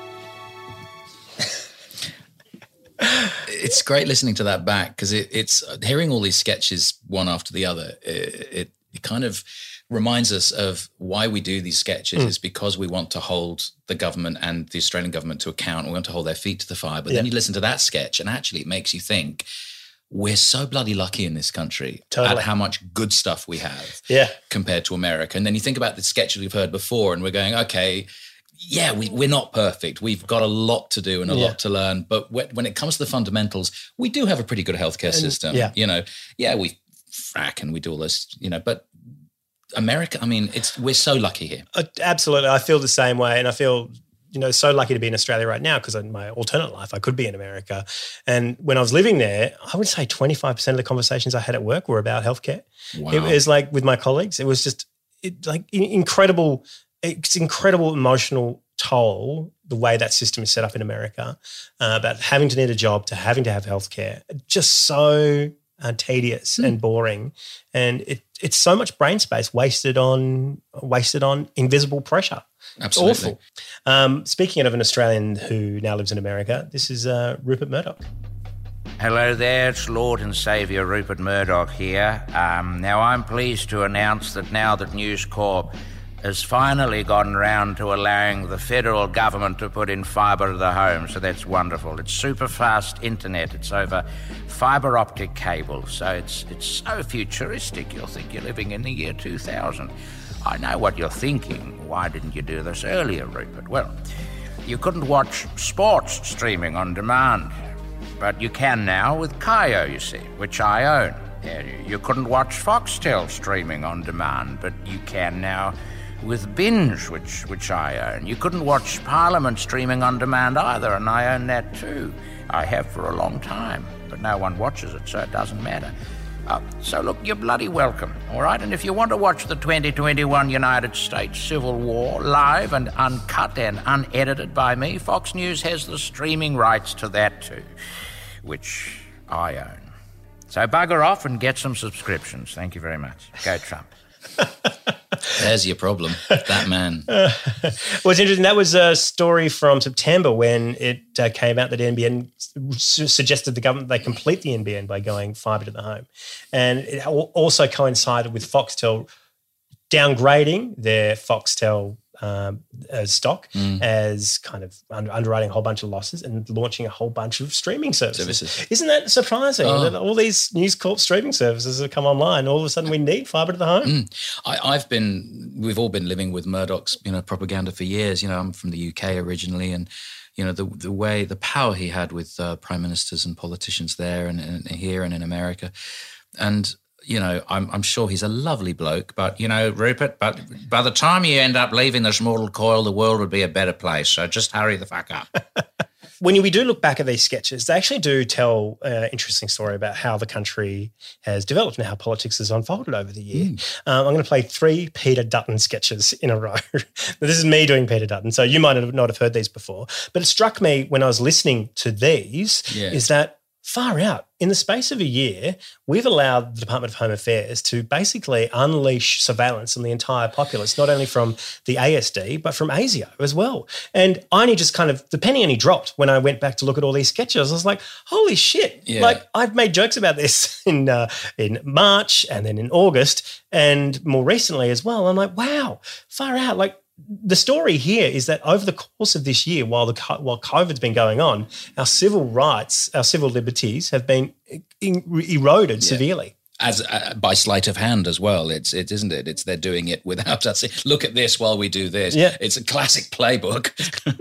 It's great listening to that back because it, it's hearing all these sketches one after the other. It, it, it kind of reminds us of why we do these sketches Mm. is because we want to hold the government and the Australian government to account. We want to hold their feet to the fire. But Yeah. then you listen to that sketch and actually it makes you think, we're so bloody lucky in this country Totally. at how much good stuff we have Yeah. compared to America. And then you think about the sketches we've heard before and we're going, okay, yeah, we, we're not perfect. We've got a lot to do and a Yeah. lot to learn. But when, when it comes to the fundamentals, we do have a pretty good healthcare And- system. yeah. You know, yeah, we frack and we do all this, you know, but America, I mean, it's we're so lucky here. Uh, absolutely. I feel the same way. And I feel, you know, so lucky to be in Australia right now because in my alternate life, I could be in America. And when I was living there, I would say twenty-five percent of the conversations I had at work were about healthcare. Wow. It was like with my colleagues, it was just it, like in- incredible, it's incredible emotional toll, the way that system is set up in America, uh, about having to need a job to having to have healthcare. Just so uh, tedious Hmm. and boring. And it, it's so much brain space wasted on wasted on invisible pressure. Absolutely. It's awful. Um, speaking of an Australian who now lives in America, this is uh, Rupert Murdoch. Hello there, it's Lord and Saviour Rupert Murdoch here. Um, now, I'm pleased to announce that now that News Corp has finally gotten round to allowing the federal government to put in fibre to the home, so that's wonderful. It's super fast internet. It's over fibre optic cable, so it's it's so futuristic you'll think you're living in the year two thousand. I know what you're thinking. Why didn't you do this earlier, Rupert? Well, you couldn't watch sports streaming on demand, but you can now with Kayo, you see, which I own. You couldn't watch Foxtel streaming on demand, but you can now with Binge, which which I own. You couldn't watch Parliament streaming on demand either, and I own that too. I have for a long time, but no one watches it, so it doesn't matter. Uh, so look, you're bloody welcome, all right? And if you want to watch the twenty twenty-one United States Civil War live and uncut and unedited by me, Fox News has the streaming rights to that too, which I own. So bugger off and get some subscriptions. Thank you very much. Go Trump. There's your problem, that man. Uh, well, it's interesting. That was a story from September when it uh, came out that N B N su- suggested the government they complete the N B N by going fibre to the home. And it also coincided with Foxtel downgrading their Foxtel um, uh, stock Mm. as kind of under- underwriting a whole bunch of losses and launching a whole bunch of streaming services. Services. Isn't that surprising Oh. that all these News Corp streaming services have come online? All of a sudden we need fibre to the home. Mm. I, I've been, we've all been living with Murdoch's, you know, propaganda for years. You know, I'm from the U K originally, and you know the the way, the power he had with uh, prime ministers and politicians there and, and here and in America, and you know, I'm I'm sure he's a lovely bloke, but you know, Rupert, but by the time you end up leaving this mortal coil, the world would be a better place. So just hurry the fuck up. When we do look back at these sketches, they actually do tell an interesting story about how the country has developed and how politics has unfolded over the year. Mm. Um, I'm going to play three Peter Dutton sketches in a row. This is me doing Peter Dutton, so you might not have heard these before. But it struck me when I was listening to these Yeah. is that far out, in the space of a year, we've allowed the Department of Home Affairs to basically unleash surveillance on the entire populace, not only from the A S D, but from ASIO as well. And I only just kind of, the penny only dropped when I went back to look at all these sketches. I was like, holy shit. Yeah. Like, I've made jokes about this in uh, in March and then in August and more recently as well. I'm like, wow, far out. Like, the story here is that over the course of this year, while the co- while COVID's been going on, our civil rights, our civil liberties have been in- eroded Yeah. severely. As uh, by sleight of hand as well. It's it isn't it? It's they're doing it without us. Look at this while we do this. Yeah. It's a classic playbook.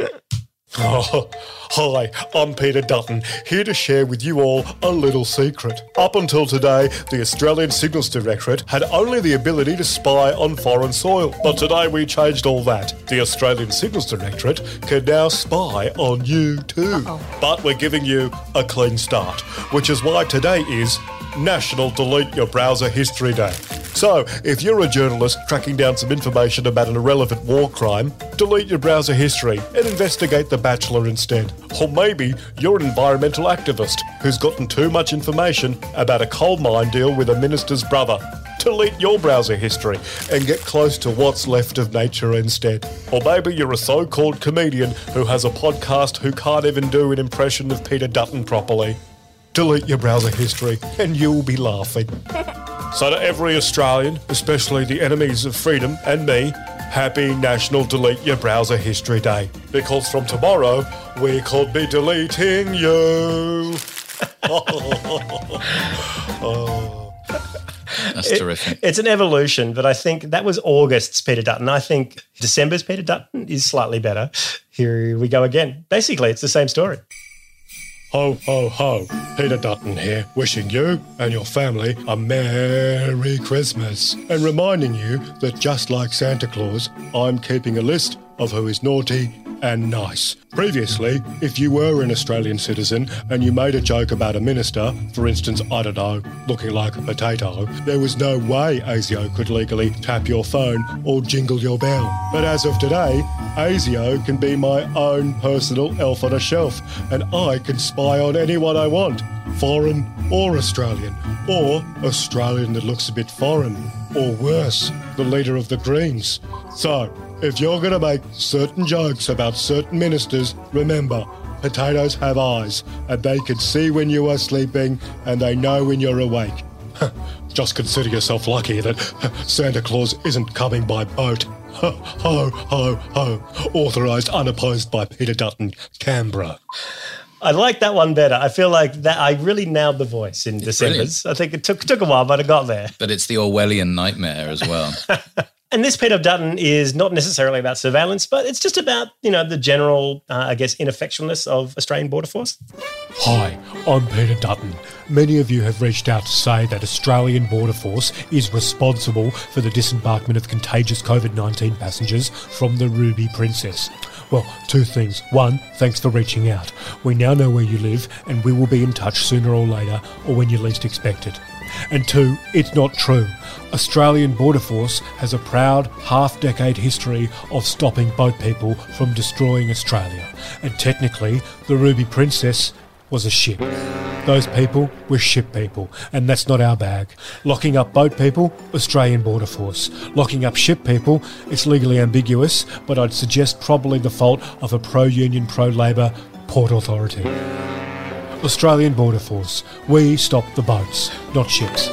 Oh, hi, I'm Peter Dutton, here to share with you all a little secret. Up until today, the Australian Signals Directorate had only the ability to spy on foreign soil. But today we changed all that. The Australian Signals Directorate can now spy on you too. But we're giving you a clean start, which is why today is National Delete Your Browser History Day. So, if you're a journalist tracking down some information about an irrelevant war crime, delete your browser history and investigate The Bachelor instead. Or maybe you're an environmental activist who's gotten too much information about a coal mine deal with a minister's brother. Delete your browser history and get close to what's left of nature instead. Or maybe you're a so-called comedian who has a podcast who can't even do an impression of Peter Dutton properly. Delete your browser history and you'll be laughing. So to every Australian, especially the enemies of freedom and me, happy National Delete Your Browser History Day. Because from tomorrow, we could be deleting you. Oh. That's It- terrific. It's an evolution, but I think that was August's Peter Dutton. I think December's Peter Dutton is slightly better. Here we go again. Basically, it's the same story. Ho, ho, ho. Peter Dutton here, wishing you and your family a Merry Christmas and reminding you that just like Santa Claus, I'm keeping a list of who is naughty and nice. Previously, if you were an Australian citizen and you made a joke about a minister, for instance, I don't know, looking like a potato, there was no way ASIO could legally tap your phone or jingle your bell. But as of today, ASIO can be my own personal elf on a shelf, and I can spy on anyone I want, foreign or Australian, or Australian that looks a bit foreign, or worse, the leader of the Greens. So, if you're going to make certain jokes about certain ministers, remember, potatoes have eyes, and they can see when you are sleeping, and they know when you're awake. Just consider yourself lucky that Santa Claus isn't coming by boat. Ho, ho, ho, ho. Authorised, unopposed by Peter Dutton, Canberra. I like that one better. I feel like that I really nailed the voice in December's. I think it took took a while, but I got there. But it's the Orwellian nightmare as well. And this Peter Dutton is not necessarily about surveillance, but it's just about, you know, the general, uh, I guess, ineffectualness of Australian Border Force. Hi, I'm Peter Dutton. Many of you have reached out to say that Australian Border Force is responsible for the disembarkment of contagious COVID nineteen passengers from the Ruby Princess. Well, two things. One, thanks for reaching out. We now know where you live and we will be in touch sooner or later or when you least expect it. And two, it's not true. Australian Border Force has a proud half-decade history of stopping boat people from destroying Australia. And technically, the Ruby Princess was a ship. Those people were ship people, and that's not our bag. Locking up boat people, Australian Border Force. Locking up ship people, it's legally ambiguous, but I'd suggest probably the fault of a pro-union, pro-Labor Port Authority. Australian Border Force. We stop the boats, not ships.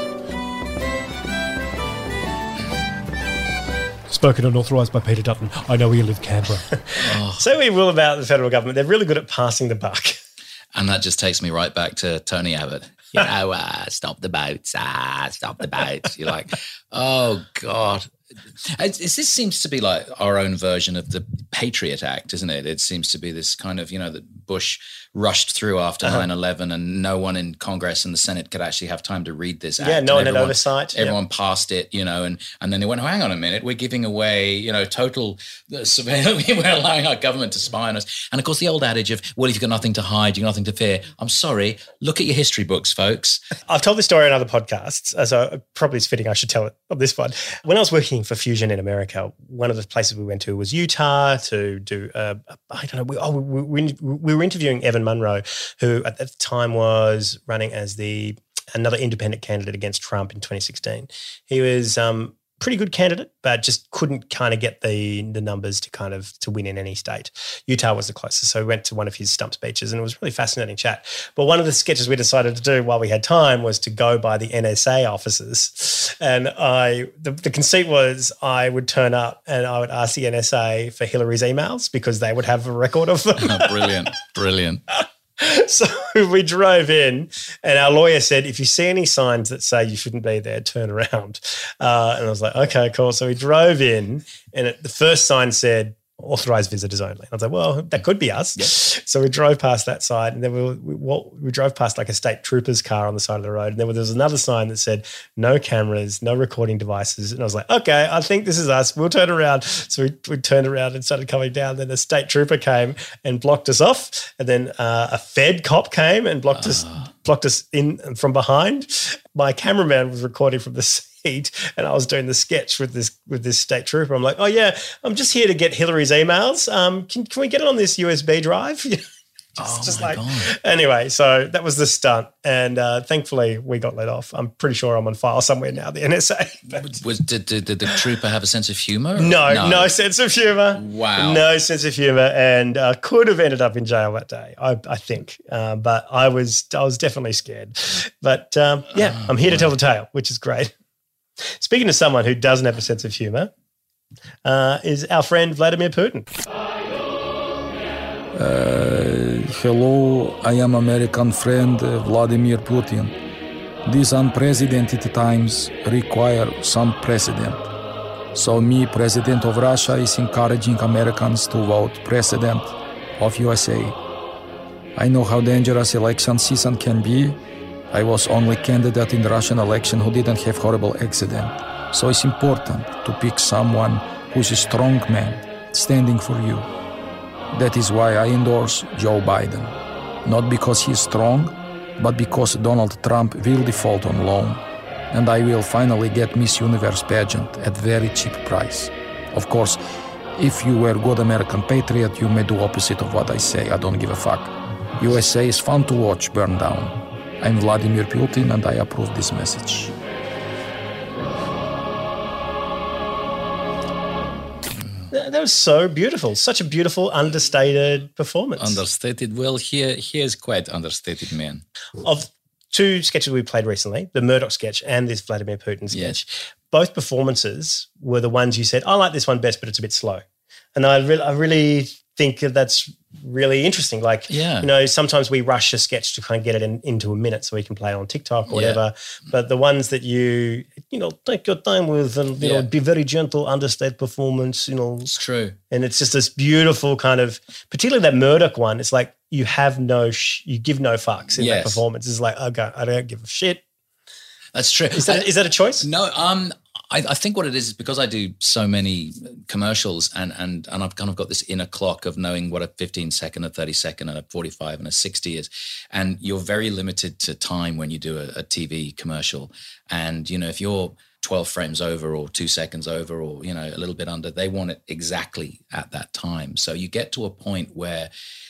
Spoken and authorised by Peter Dutton. I know where you live, Canberra. Oh. Say what you will about the federal government, they're really good at passing the buck. And that just takes me right back to Tony Abbott. You know, uh, stop the boats, ah, stop the boats. You're like, oh, God. It's, it's, this seems to be like our own version of the Patriot Act, isn't it? It seems to be this kind of, you know, that Bush rushed through after Uh-huh. nine eleven and no one in Congress and the Senate could actually have time to read this act. Yeah, no one And had everyone- oversight. Everyone Yep. passed it, you know, and, and then they went, oh, hang on a minute, we're giving away, you know, total uh, surveillance. We're allowing our government to spy on us. And of course, the old adage of, well, if you've got nothing to hide, you've got nothing to fear. I'm sorry, look at your history books, folks. I've told this story on other podcasts, uh, so probably it's fitting I should tell it on this one. When I was working for Fusion in America, one of the places we went to was Utah to do, uh, I don't know, we, oh, we, we, we were interviewing Evan Munro, who at the time was running as the another independent candidate against Trump in twenty sixteen. He was um, pretty good candidate, but just couldn't kind of get the the numbers to kind of to win in any state. Utah was the closest. So we went to one of his stump speeches and it was a really fascinating chat. But one of the sketches we decided to do while we had time was to go by the N S A offices. And I the, the conceit was I would turn up and I would ask the N S A for Hillary's emails because they would have a record of them. Oh, brilliant, brilliant. So we drove in and our lawyer said, if you see any signs that say you shouldn't be there, turn around. Uh, and I was like, okay, cool. So we drove in and it, the first sign said, authorised visitors only. I was like, well, that could be us. Yep. So we drove past that side and then we, we, what, we drove past like a state trooper's car on the side of the road. And then there was another sign that said, no cameras, no recording devices. And I was like, okay, I think this is us. We'll turn around. So we, we turned around and started coming down. Then a state trooper came and blocked us off. And then uh, a Fed cop came and blocked uh. us blocked us in from behind. My cameraman was recording from the seat and I was doing the sketch with this with this state trooper. I'm like, oh yeah, I'm just here to get Hillary's emails. Um, can, can we get it on this U S B drive? just, oh just my like God. Anyway, so that was the stunt. And uh, thankfully we got let off. I'm pretty sure I'm on file somewhere now, the N S A. But Was, did, did, did the trooper have a sense of humour? no, no, no sense of humour. Wow. No sense of humour, and uh, could have ended up in jail that day, I, I think. Uh, but I was I was definitely scared. But um, yeah, Oh, I'm here to wow. tell the tale, which is great. Speaking of someone who doesn't have a sense of humour, uh, is our friend Vladimir Putin. Uh, hello, I am American friend uh, Vladimir Putin. These unprecedented times require some precedent. So me, President of Russia, is encouraging Americans to vote President of U S A. I know how dangerous election season can be. I was only candidate in the Russian election who didn't have horrible accident. So it's important to pick someone who's a strong man, standing for you. That is why I endorse Joe Biden. Not because he's strong, but because Donald Trump will default on loan. And I will finally get Miss Universe pageant at very cheap price. Of course, if you were good American patriot, you may do opposite of what I say. I don't give a fuck. U S A is fun to watch burn down. I'm Vladimir Putin and I approve this message. That that was so beautiful. Such a beautiful, understated performance. Understated. Well, here, he is quite understated, man. Of two sketches we played recently, the Murdoch sketch and this Vladimir Putin sketch. Yes. Both performances were the ones you said, I like this one best, but it's a bit slow. And I, re- I really think that that's really interesting. Like, Yeah. you know, sometimes we rush a sketch to kind of get it in, into a minute so we can play it on TikTok or Yeah. whatever. But the ones that you, you know, take your time with and, you Yeah. know, be very gentle, understate performance, you know. It's true. And it's just this beautiful kind of, particularly that Murdoch one, it's like you have no, sh- you give no fucks in that Yes. performance. It's like, okay, I don't give a shit. That's true. Is that, is that a choice? No, um, I, I think what it is is because I do so many commercials and and and I've kind of got this inner clock of knowing what a fifteen second, a thirty second, and a forty-five and a sixty is. And you're very limited to time when you do a, a T V commercial. And, you know, if you're twelve frames over or two seconds over or, you know, a little bit under, they want it exactly at that time. So you get to a point where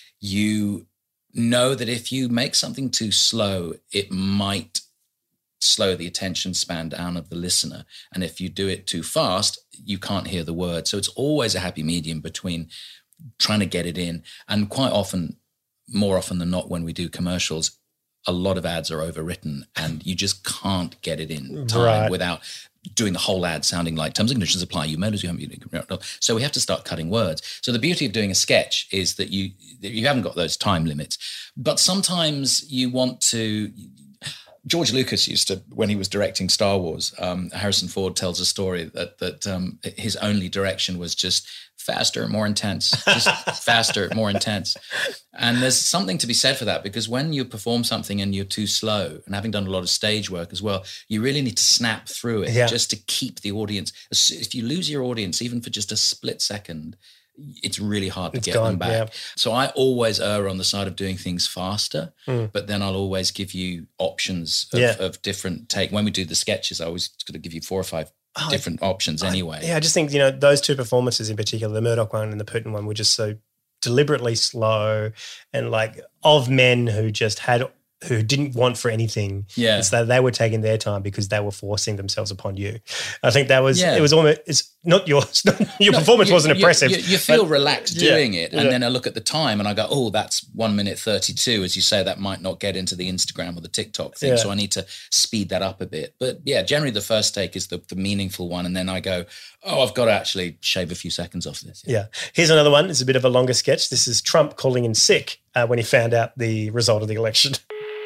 you know that if you make something too slow, it might slow the attention span down of the listener. And if you do it too fast, you can't hear the word. So it's always a happy medium between trying to get it in. And quite often, more often than not, when we do commercials, a lot of ads are overwritten and you just can't get it in time Right. without doing the whole ad sounding like terms and conditions apply. You may as well. So we have to start cutting words. So the beauty of doing a sketch is that you you haven't got those time limits, but sometimes you want to. George Lucas used to, when he was directing Star Wars, um, Harrison Ford tells a story that that um, his only direction was just faster, more intense, just faster, more intense. And there's something to be said for that, because when you perform something and you're too slow, and having done a lot of stage work as well, you really need to snap through it Yeah. just to keep the audience. If you lose your audience, even for just a split second, it's really hard to It's get gone, them back. yeah. So I always err on the side of doing things faster, Mm. but then I'll always give you options of, Yeah. of different take. When we do the sketches, I always got to give you four or five Oh, different options anyway. Yeah, I just think, you know, those two performances in particular, the Murdoch one and the Putin one, were just so deliberately slow and like of men who just had, who didn't want for anything. Yeah. It's that they were taking their time because they were forcing themselves upon you. I think that was, Yeah. it was almost, it's not yours, your No, performance you- wasn't you- impressive. You, you feel but- relaxed Yeah, doing it, and yeah. then I look at the time and I go, "Oh, that's one minute thirty-two." As you say, that might not get into the Instagram or the TikTok thing, Yeah. so I need to speed that up a bit. But yeah, generally the first take is the, the meaningful one, and then I go, "Oh, I've got to actually shave a few seconds off this." Yeah. Here's another one. It's a bit of a longer sketch. This is Trump calling in sick uh, when he found out the result of the election.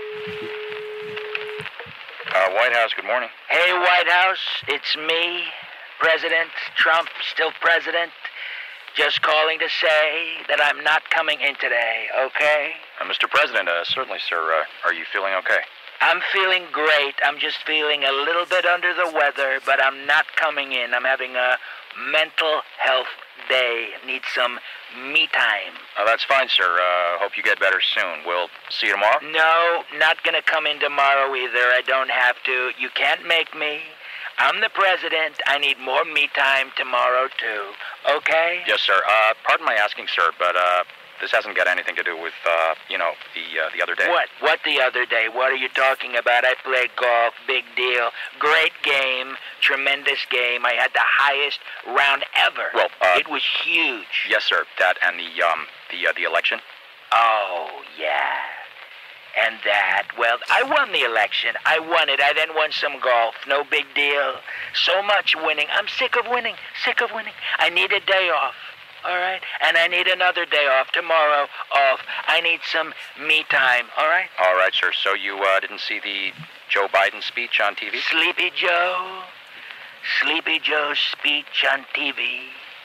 Uh, White House, good morning. Hey, White House, it's me, President Trump, still president. Just calling to say that I'm not coming in today, okay? Uh, Mister President, uh, certainly, sir. Uh, are you feeling okay? I'm feeling great. I'm just feeling a little bit under the weather, but I'm not coming in. I'm having a mental health day. Need some me time. Uh, that's fine, sir. Uh, hope you get better soon. We'll see you tomorrow? No, not gonna come in tomorrow either. I don't have to. You can't make me. I'm the president. I need more me time tomorrow, too. Okay? Yes, sir. Uh, pardon my asking, sir, but uh, this hasn't got anything to do with, uh, you know, the uh, the other day. What? What the other day? What are you talking about? I played golf. Big deal. Great game. Tremendous game. I had the highest round ever. Well, uh, it was huge. Yes, sir. That and the um the uh, the election. Oh, yeah. And that, well, I won the election. I won it. I then won some golf. No big deal. So much winning. I'm sick of winning. Sick of winning. I need a day off. All right? And I need another day off. Tomorrow off. I need some me time. All right? All right, sir. So you uh, didn't see the Joe Biden speech on T V? Sleepy Joe. Sleepy Joe's speech on T V.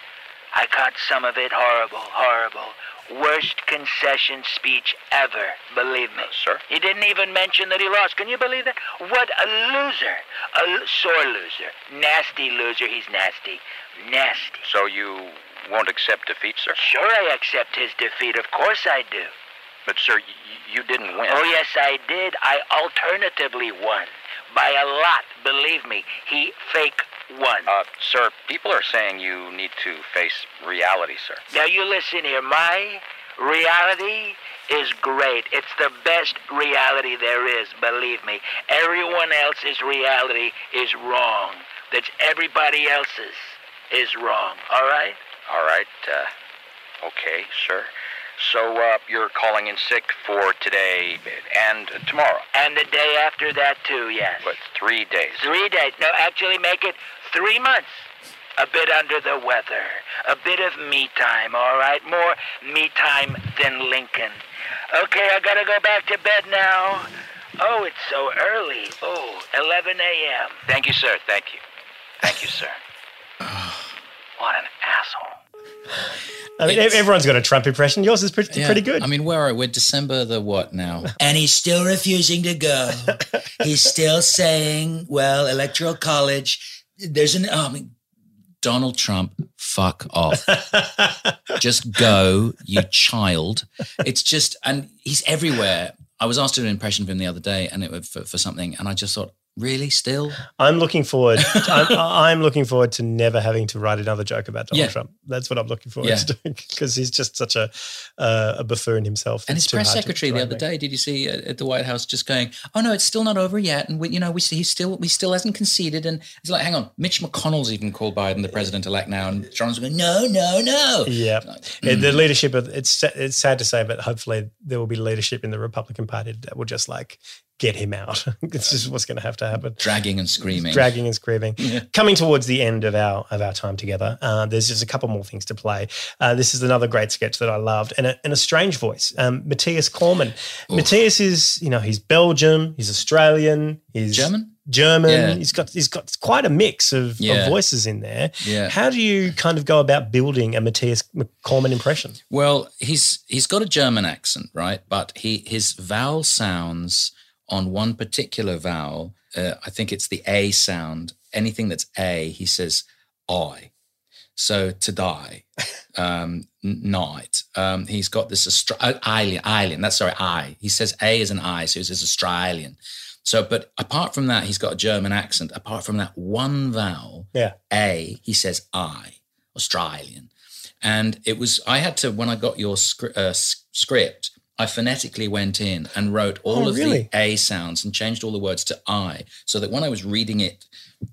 I caught some of it. Horrible, horrible. Worst concession speech ever, believe me. Uh, sir? He didn't even mention that he lost. Can you believe that? What a loser. A l- sore loser. Nasty loser. He's nasty. Nasty. So you won't accept defeat, sir? Sure I accept his defeat. Of course I do. But, sir, y- you didn't win. Oh, yes, I did. I alternatively won. By a lot, believe me. He fake won. Uh, sir, people are saying you need to face reality, sir. Now, you listen here. My reality is great. It's the best reality there is, believe me. Everyone else's reality is wrong. That's everybody else's is wrong, all right? All right, uh, okay, sir. So, uh, you're calling in sick for today and tomorrow? And the day after that, too, yes. What, three days? Three days. No, actually make it three months. A bit under the weather. A bit of me time, all right? More me time than Lincoln. Okay, I gotta go back to bed now. Oh, it's so early. Oh, eleven a.m. Thank you, sir. Thank you. Thank you, sir. What an asshole. I mean, It's- everyone's got a Trump impression. Yours is pretty, Yeah, pretty good. I mean, where are we? We're December the what now? And he's still refusing to go. He's still saying, well, Electoral College, there's an... Oh, I mean, Donald Trump, fuck off. Just go, you child. It's just, and he's everywhere. I was asked to do an impression of him the other day, and it was for, for something, and I just thought, really, still? I'm looking forward. I'm, I'm looking forward to never having to write another joke about Donald Yeah. Trump. That's what I'm looking forward Yeah. to doing because he's just such a uh, a buffoon himself. And It's his too press hard to secretary the write other me. day, did you see at, at the White House just going, "Oh no, it's still not over yet," and we, you know, we he's still we still hasn't conceded, and it's like, hang on, Mitch McConnell's even called Biden the president elect now, and John's going, no, no, no. Yeah, Yeah, the leadership of it's sa- it's sad to say, but hopefully there will be leadership in the Republican Party that will just like get him out. It's just what's going to have to happen. Dragging and screaming, dragging and screaming. Yeah. Coming towards the end of our of our time together, uh, there's just a couple more things to play. Uh, this is another great sketch that I loved, and a, and a strange voice. Um, Matthias Cormann. Matthias is, you know, he's Belgium, he's Australian, he's German. German. Yeah. He's got he's got quite a mix of, Yeah. of voices in there. Yeah. How do you kind of go about building a Matthias Cormann impression? Well, he's he's got a German accent, right? But he his vowel sounds on one particular vowel. Uh, I think it's the A sound. Anything that's A, he says I. So to die, um, n- night. Um, he's got this Austra- uh, alien, alien. That's sorry, I. He says A is an I, so he says Australian. So, but apart from that, he's got a German accent. Apart from that one vowel, Yeah. A, he says I, Australian. And it was, I had to, when I got your scri- uh, s- script, I phonetically went in and wrote all Oh, of really? the A sounds and changed all the words to I, so that when I was reading it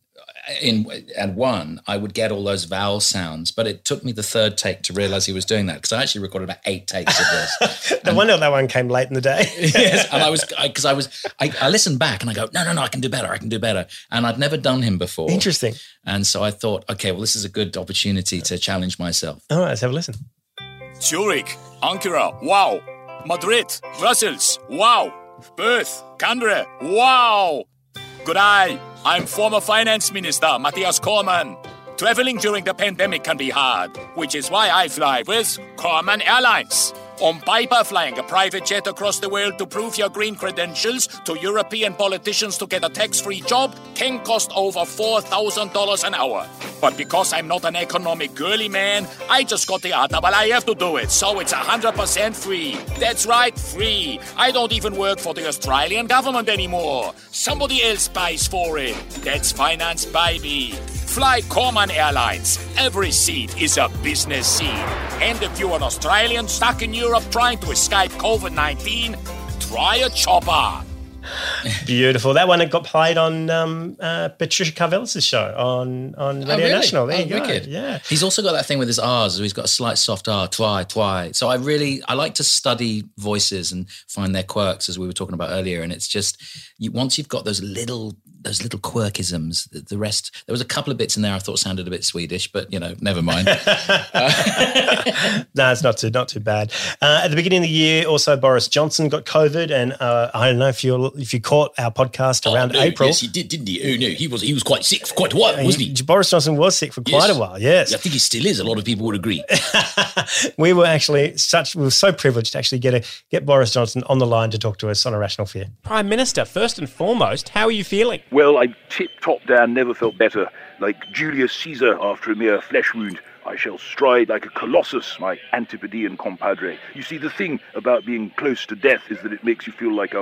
in at one, I would get all those vowel sounds. But it took me the third take to realize he was doing that, because I actually recorded about eight takes of this. No wonder that one came late in the day. Yes, and I was because I, I was I, I listened back and I go, no, no, no, I can do better, I can do better. And I'd never done him before. Interesting. And so I thought, okay, well, this is a good opportunity to challenge myself. All right, let's have a listen. Zurich, Ankara, wow. Madrid, Brussels, wow. Perth, Canberra, wow. Good day, I'm former Finance Minister Matthias Cormann. Traveling during the pandemic can be hard, which is why I fly with Cormann Airlines. On paper, flying a private jet across the world to prove your green credentials to European politicians to get a tax-free job can cost over four thousand dollars an hour. But because I'm not an economic girly man, I just got the other, but I have to do it, so it's one hundred percent free. That's right, free. I don't even work for the Australian government anymore. Somebody else pays for it. That's finance, baby. Fly Cormann Airlines. Every seat is a business seat. And if you're an Australian stuck in Europe trying to escape COVID nineteen, try a chopper. Beautiful. That one, it got played on um, uh, Patricia Karvelis' show on, on Radio Oh, really? National. There Oh, you go. wicked. Yeah. He's also got that thing with his R's. So he's got a slight soft R, twi, twi. So I really, I like to study voices and find their quirks, as we were talking about earlier. And it's just, you, once you've got those little, those little quirkisms, the, the rest, there was a couple of bits in there I thought sounded a bit Swedish, but, you know, never mind. No, it's not too not too bad. Uh, at the beginning of the year, also Boris Johnson got COVID, and uh, I don't know if you if you caught our podcast around no, April. Yes, he did, didn't he? Oh no, he was he was quite sick for quite a while, wasn't he? Boris Johnson was sick for quite Yes. a while. Yes, I think he still is. A lot of people would agree. we were actually such we were so privileged to actually get a get Boris Johnson on the line to talk to us on A Rational Fear. Prime Minister, first and foremost, how are you feeling? Well, I'm tip-top down, never felt better. Like Julius Caesar after a mere flesh wound, I shall stride like a colossus, my Antipodean compadre. You see, the thing about being close to death is that it makes you feel like um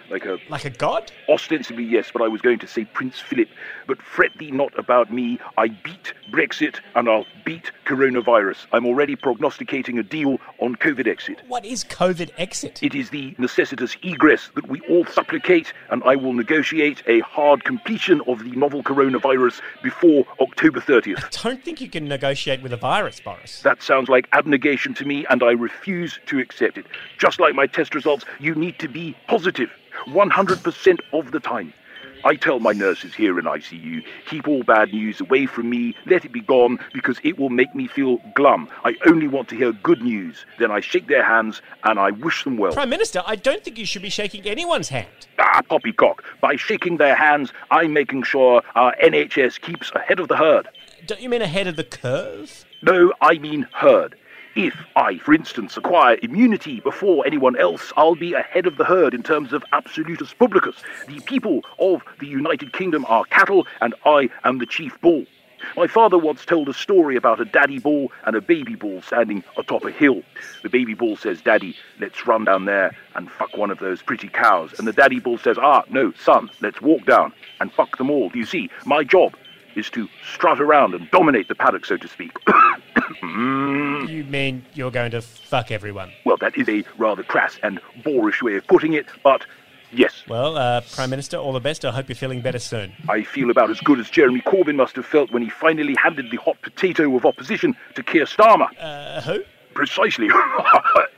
like a... Like a god? Ostensibly, yes, but I was going to say Prince Philip. But fret thee not about me. I beat Brexit and I'll beat coronavirus. I'm already prognosticating a deal on COVID exit. What is COVID exit? It is the necessitous egress that we all supplicate, and I will negotiate a hard completion of the novel coronavirus before October thirtieth. I don't think you can negotiate with a virus, Boris. That sounds like abnegation to me, and I refuse to accept it. Just like my test results, you need to be positive, one hundred percent of the time. I tell my nurses here in I C U, keep all bad news away from me, let it be gone, because it will make me feel glum. I only want to hear good news. Then I shake their hands and I wish them well. Prime Minister, I don't think you should be shaking anyone's hand. Ah, poppycock. By shaking their hands, I'm making sure our N H S keeps ahead of the herd. Don't you mean ahead of the curve? No, I mean herd. If I, for instance, acquire immunity before anyone else, I'll be ahead of the herd in terms of absolutus publicus. The people of the United Kingdom are cattle, and I am the chief bull. My father once told a story about a daddy bull and a baby bull standing atop a hill. The baby bull says, "Daddy, let's run down there and fuck one of those pretty cows." And the daddy bull says, "Ah, no, son, let's walk down and fuck them all." Do you see, my job is to strut around and dominate the paddock, so to speak. You mean you're going to fuck everyone? Well, that is a rather crass and boorish way of putting it, but yes. Well, uh, Prime Minister, all the best. I hope you're feeling better soon. I feel about as good as Jeremy Corbyn must have felt when he finally handed the hot potato of opposition to Keir Starmer. Uh, who? Precisely. Are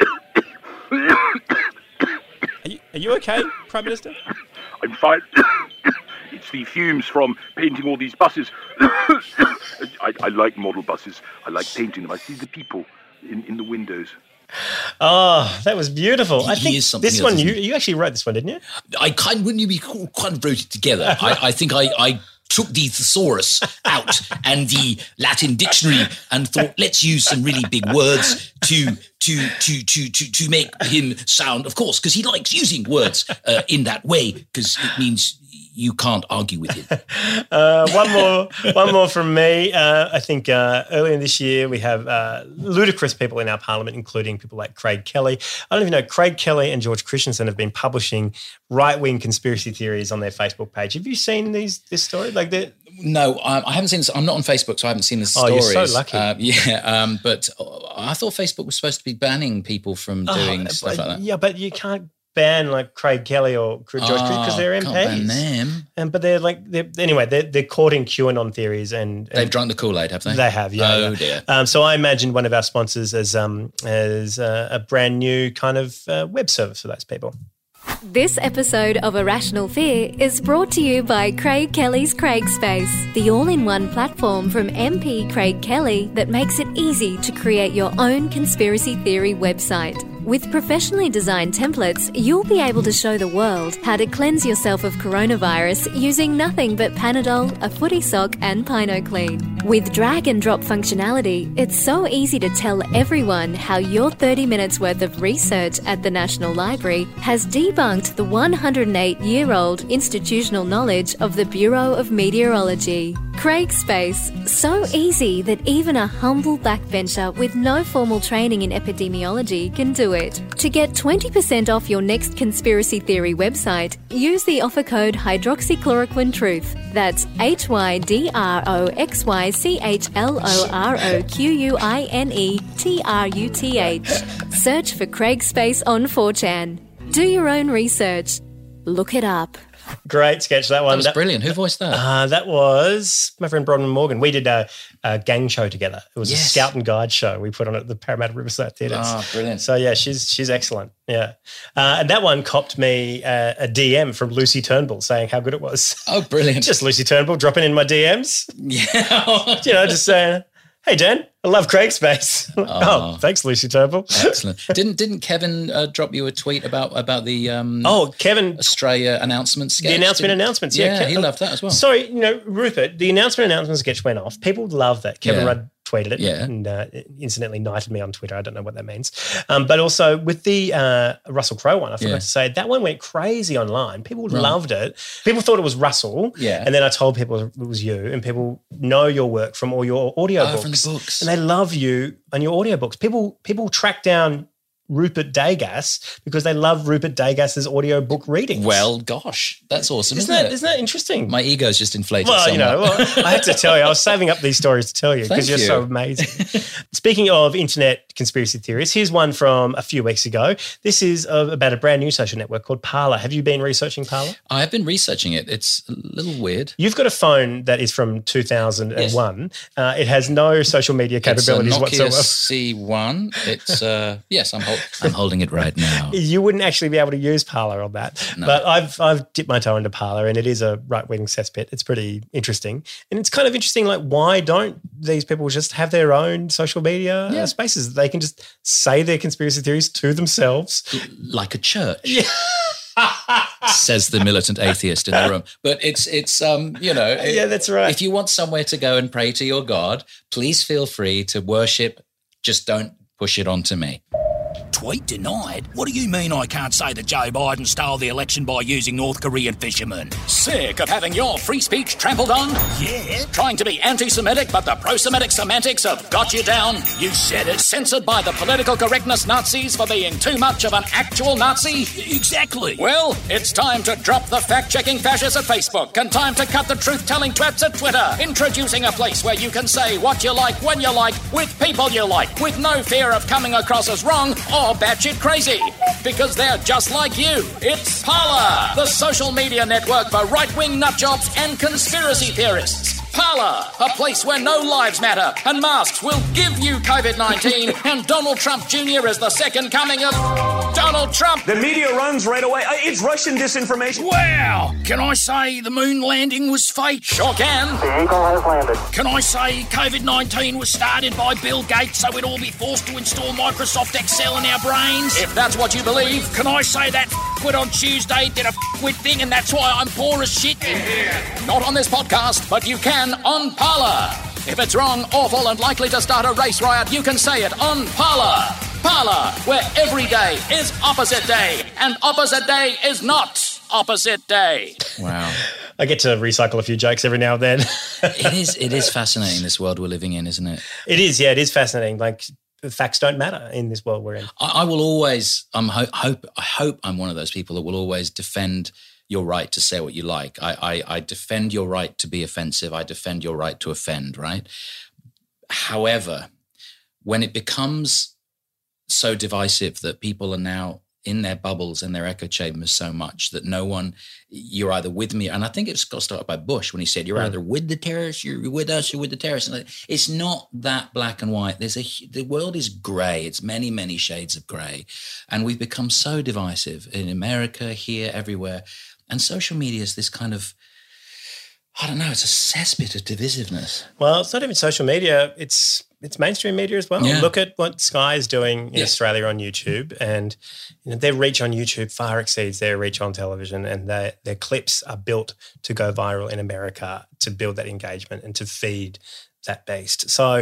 you, are you okay, Prime Minister? I'm fine. It's the fumes from painting all these buses. I, I like model buses. I like painting them. I see the people in, in the windows. Oh, that was beautiful. He- I he think is something this else, one, you, isn't you actually wrote this one, didn't you? I kind wouldn't you be kind of wrote it together? I, I think I, I took the thesaurus out and the Latin dictionary and thought, let's use some really big words to to to to to to make him sound, of course, because he likes using words uh, in that way, because it means you can't argue with him. Uh, one more, one more from me. Uh, I think uh, earlier this year we have uh, ludicrous people in our parliament, including people like Craig Kelly. I don't even know. Craig Kelly and George Christensen have been publishing right-wing conspiracy theories on their Facebook page. Have you seen these this story? Like that? No, I, I haven't seen this. I'm not on Facebook, so I haven't seen the Oh, stories. you're so lucky. Uh, yeah, um, but I thought Facebook was supposed to be banning people from doing Oh, stuff but- like that. Yeah, but you can't ban like Craig Kelly or George Christensen because they're Oh, M Ps. can't ban them. And but they're like they're, anyway. They're they're courting QAnon theories and, and They've drunk the Kool-Aid, have they? They have, yeah. Oh yeah. dear. Um, so I imagined one of our sponsors as um as uh, a brand new kind of uh, web service for those people. This episode of Irrational Fear is brought to you by Craig Kelly's Craigspace, the all-in-one platform from M P Craig Kelly that makes it easy to create your own conspiracy theory website. With professionally designed templates, you'll be able to show the world how to cleanse yourself of coronavirus using nothing but Panadol, a footy sock, and Pino Clean. With drag and drop functionality, it's so easy to tell everyone how your thirty minutes worth of research at the National Library has debunked the one hundred eight year old institutional knowledge of the Bureau of Meteorology. Craigspace, so easy that even a humble backbencher with no formal training in epidemiology can do it. To get twenty percent off your next conspiracy theory website, use the offer code hydroxychloroquine truth. That's H Y D R O X Y C H L O R O Q U I N E T R U T H. Search for Craigspace on four chan. Do your own research. Look it up. Great sketch, that one. That was brilliant. Who voiced that? Uh, that was my friend Bronwyn Morgan. We did a, a gang show together. It was Yes. a scout and guide show we put on at the Parramatta Riverside Theatres. Ah, brilliant. So, yeah, she's she's excellent. Yeah. Uh, and that one copped me uh, a D M from Lucy Turnbull saying how good it was. Oh, brilliant. Just Lucy Turnbull dropping in my D Ms. Yeah. you know, just saying, hey, Dan, I love Craigspace. Oh, oh, thanks, Lucy Turnbull. Excellent. Didn't didn't Kevin uh, drop you a tweet about about the um, oh Kevin Australia announcement sketch? The announcement Didn't- announcements, yeah. yeah, Ke- he loved that as well. Sorry, you know, Rupert, the announcement announcement sketch went off. People love that. Kevin Yeah. Rudd tweeted it Yeah. and uh, incidentally knighted me on Twitter. I don't know what that means. Um, but also with the uh, Russell Crowe one, I forgot Yeah. to say, that one went crazy online. People Right. loved it. People thought it was Russell. Yeah. And then I told people it was you, and people know your work from all your audio Oh, books. from the books. And they love you and your audiobooks. People people track down Rupert Degas because they love Rupert Degas's audiobook readings. Well, gosh, that's awesome, isn't, isn't that, it? Isn't that interesting? My ego's just inflated Well, somewhat. you know, well, I had to tell you, I was saving up these stories to tell you because Thank you're you. so amazing. Speaking of internet conspiracy theories, here's one from a few weeks ago. This is uh, about a brand new social network called Parler. Have you been researching Parler? I have been researching it. It's a little weird. You've got a phone that is from two thousand one. Yes. Uh, it has no social media capabilities it's a Nokia whatsoever. C one. It's uh, yes, I'm hol- I'm holding it right now. You wouldn't actually be able to use Parler on that. No. But I've I've dipped my toe into Parler, and it is a right-wing cesspit. It's pretty interesting. And it's kind of interesting, like, why don't these people just have their own social media Yeah. spaces? They can just say their conspiracy theories to themselves. Like a church. Says the militant atheist in the room. But it's, it's um, you know. Yeah, that's right. If you want somewhere to go and pray to your God, please feel free to worship. Just don't push it onto me. Tweet denied? What do you mean I can't say that Joe Biden stole the election by using North Korean fishermen? Sick of having your free speech trampled on? Yeah? Trying to be anti-Semitic, but the pro-Semitic semantics have got you down? You said it. Censored by the political correctness Nazis for being too much of an actual Nazi? Exactly. Well, it's time to drop the fact-checking fascists at Facebook and time to cut the truth-telling twats at Twitter. Introducing a place where you can say what you like, when you like, with people you like, with no fear of coming across as wrong or batshit crazy. Because they're just like you. It's Parler, the social media network for right-wing nutjobs and conspiracy theorists. Parler, a place where no lives matter and masks will give you COVID nineteen and Donald Trump Junior is the second coming of Donald Trump. The media runs right away. Uh, It's Russian disinformation. Wow! Can I say the moon landing was fake? Sure can. The Eagle has landed. Can I say COVID nineteen was started by Bill Gates so we'd all be forced to install Microsoft Excel in our brains? If that's what you believe. Can I say that f***wit on Tuesday did a f***wit thing and that's why I'm poor as shit? Not on this podcast, but you can on Parler. If it's wrong, awful, and likely to start a race riot, you can say it on Parler. Parler, where every day is opposite day, and opposite day is not opposite day. Wow. I get to recycle a few jokes every now and then. It is it is fascinating, this world we're living in, isn't it? It is, yeah, it is fascinating. Like, facts don't matter in this world we're in. I, I will always, I'm ho- hope, I hope I'm one of those people that will always defend your right to say what you like. I, I, I defend your right to be offensive. I defend your right to offend, right? However, when it becomes so divisive that people are now in their bubbles and their echo chambers so much that no one, you're either with me, and I think it's got started by Bush when he said, you're Mm. either with the terrorists, you're with us, you're with the terrorists. And it's not that black and white. There's a, the world is grey. It's many, many shades of grey. And we've become so divisive in America, here, everywhere. And social media is this kind of, I don't know, it's a cesspit of divisiveness. Well, it's not even social media. It's it's mainstream media as well. Yeah. Look at what Sky is doing in Yeah. Australia on YouTube, and you know, their reach on YouTube far exceeds their reach on television, and their their clips are built to go viral in America to build that engagement and to feed that beast. So,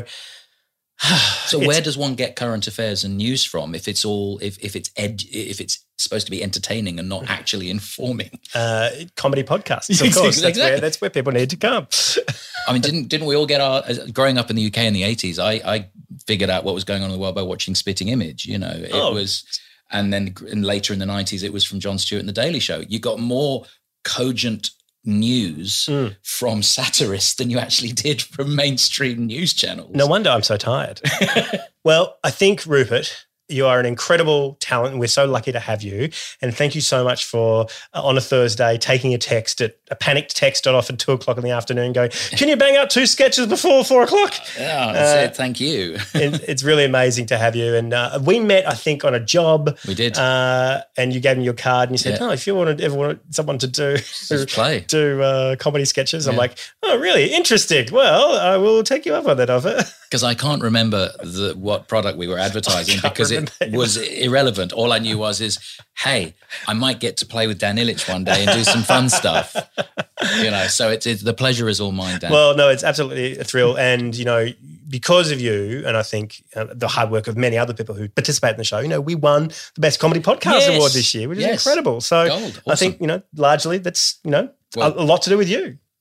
So it's- where does one get current affairs and news from if it's all if if it's ed, if it's supposed to be entertaining and not actually informing? uh, comedy podcasts, of course. That's where Exactly. that's where people need to come. I mean, didn't didn't we all get our as- growing up in the U K in the eighties? I I figured out what was going on in the world by watching Spitting Image. You know, it Oh. was, and then and later in the nineties, it was from Jon Stewart and The Daily Show. You got more cogent news Mm. from satirists than you actually did from mainstream news channels. No wonder I'm so tired. Well, I think, Rupert, you are an incredible talent, and we're so lucky to have you. And thank you so much for, uh, on a Thursday, taking a text, at, a panicked text at off at two o'clock in the afternoon going, can you bang out two sketches before four o'clock? Yeah, I Uh, said thank you. it, it's really amazing to have you. And uh, we met, I think, on a job. We did. Uh, and you gave me your card and you said, Yeah. oh, if you wanted ever want someone to do, Just play. do uh, comedy sketches, I'm Yeah. like, oh, really? Interesting. Well, I will take you up on that offer. Because I can't remember the, what product we were advertising can't because it remember. was irrelevant. All I knew was is, hey, I might get to play with Dan Illich one day and do some fun stuff. You know, so it's, it's the pleasure is all mine, Dan. Well, no, it's absolutely a thrill. And, you know, because of you, and I think uh, the hard work of many other people who participate in the show, you know, we won the Best Comedy Podcast Yes. Award this year, which is Yes. incredible. So Gold. I think, Awesome. you know, largely that's, you know, Well- a, a lot to do with you.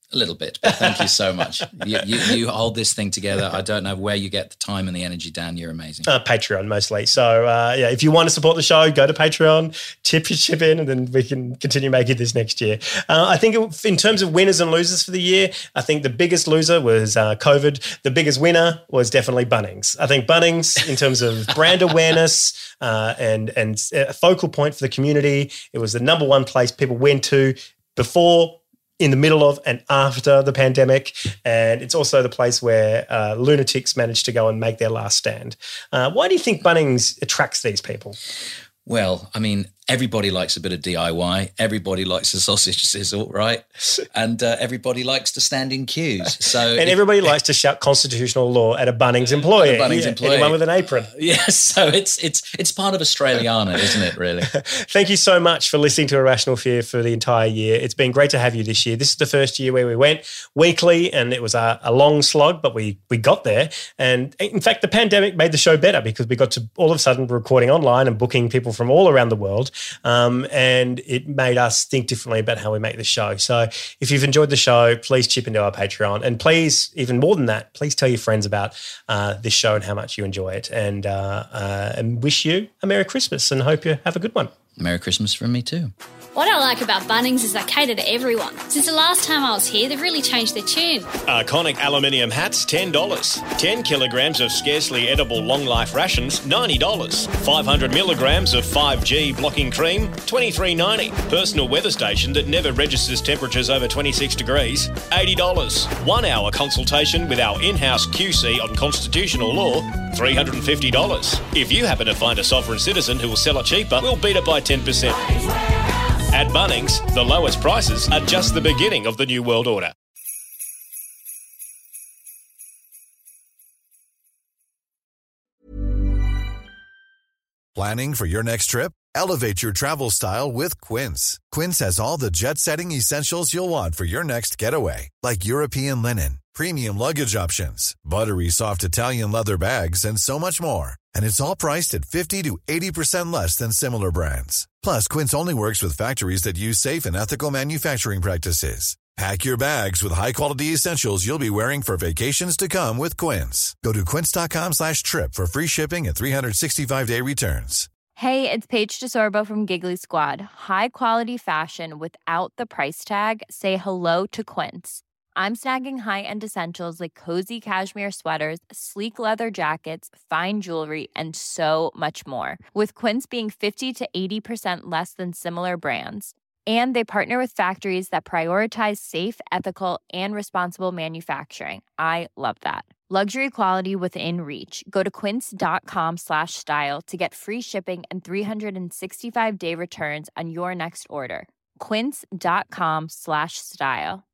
A little bit, but thank you so much. You, you, you hold this thing together. I don't know where you get the time and the energy, Dan. You're amazing. Uh, Patreon mostly. So, uh, yeah, if you want to support the show, go to Patreon, chip your chip in, and then we can continue making this next year. Uh, I think it, in terms of winners and losers for the year, I think the biggest loser was uh, COVID. The biggest winner was definitely Bunnings. I think Bunnings, in terms of brand awareness uh, and, and a focal point for the community, it was the number one place people went to before, in the middle of and after the pandemic, and it's also the place where uh, lunatics managed to go and make their last stand. Uh, why do you think Bunnings attracts these people? Well, I mean, everybody likes a bit of D I Y. Everybody likes a sausage sizzle, right? And uh, everybody likes to stand in queues. So, and if, everybody likes to shout constitutional law at a Bunnings employee. A Bunnings yeah, employee. Anyone with an apron. Yeah, so it's it's it's part of Australiana, isn't it, really? Thank you so much for listening to Irrational Fear for the entire year. It's been great to have you this year. This is the first year where we went weekly, and it was a, a long slog, but we we got there. And in fact, the pandemic made the show better because we got to all of a sudden recording online and booking people from all around the world. Um, and it made us think differently about how we make the show. So if you've enjoyed the show, please chip into our Patreon. And please, even more than that, please tell your friends about uh, this show and how much you enjoy it. And, uh, uh, and wish you a Merry Christmas and hope you have a good one. Merry Christmas from me too. What I like about Bunnings is they cater to everyone. Since the last time I was here, they've really changed their tune. Iconic aluminium hats, ten dollars. ten kilograms of scarcely edible long-life rations, ninety dollars. five hundred milligrams of five G blocking cream, twenty-three ninety. Personal weather station that never registers temperatures over twenty-six degrees, eighty dollars. One-hour consultation with our in-house Q C on constitutional law, three hundred fifty dollars. If you happen to find a sovereign citizen who will sell it cheaper, we'll beat it by ten percent. At Bunnings, the lowest prices are just the beginning of the New World Order. Planning for your next trip? Elevate your travel style with Quince. Quince has all the jet-setting essentials you'll want for your next getaway, like European linen, premium luggage options, buttery soft Italian leather bags, and so much more. And it's all priced at fifty to eighty percent less than similar brands. Plus, Quince only works with factories that use safe and ethical manufacturing practices. Pack your bags with high-quality essentials you'll be wearing for vacations to come with Quince. Go to quince.com slash trip for free shipping and three sixty-five day returns. Hey, it's Paige DeSorbo from Giggly Squad. High quality fashion without the price tag. Say hello to Quince. I'm snagging high-end essentials like cozy cashmere sweaters, sleek leather jackets, fine jewelry, and so much more. With Quince being fifty to eighty percent less than similar brands. And they partner with factories that prioritize safe, ethical, and responsible manufacturing. I love that. Luxury quality within reach. Go to quince.com slash style to get free shipping and three sixty-five day returns on your next order. Quince.com slash style.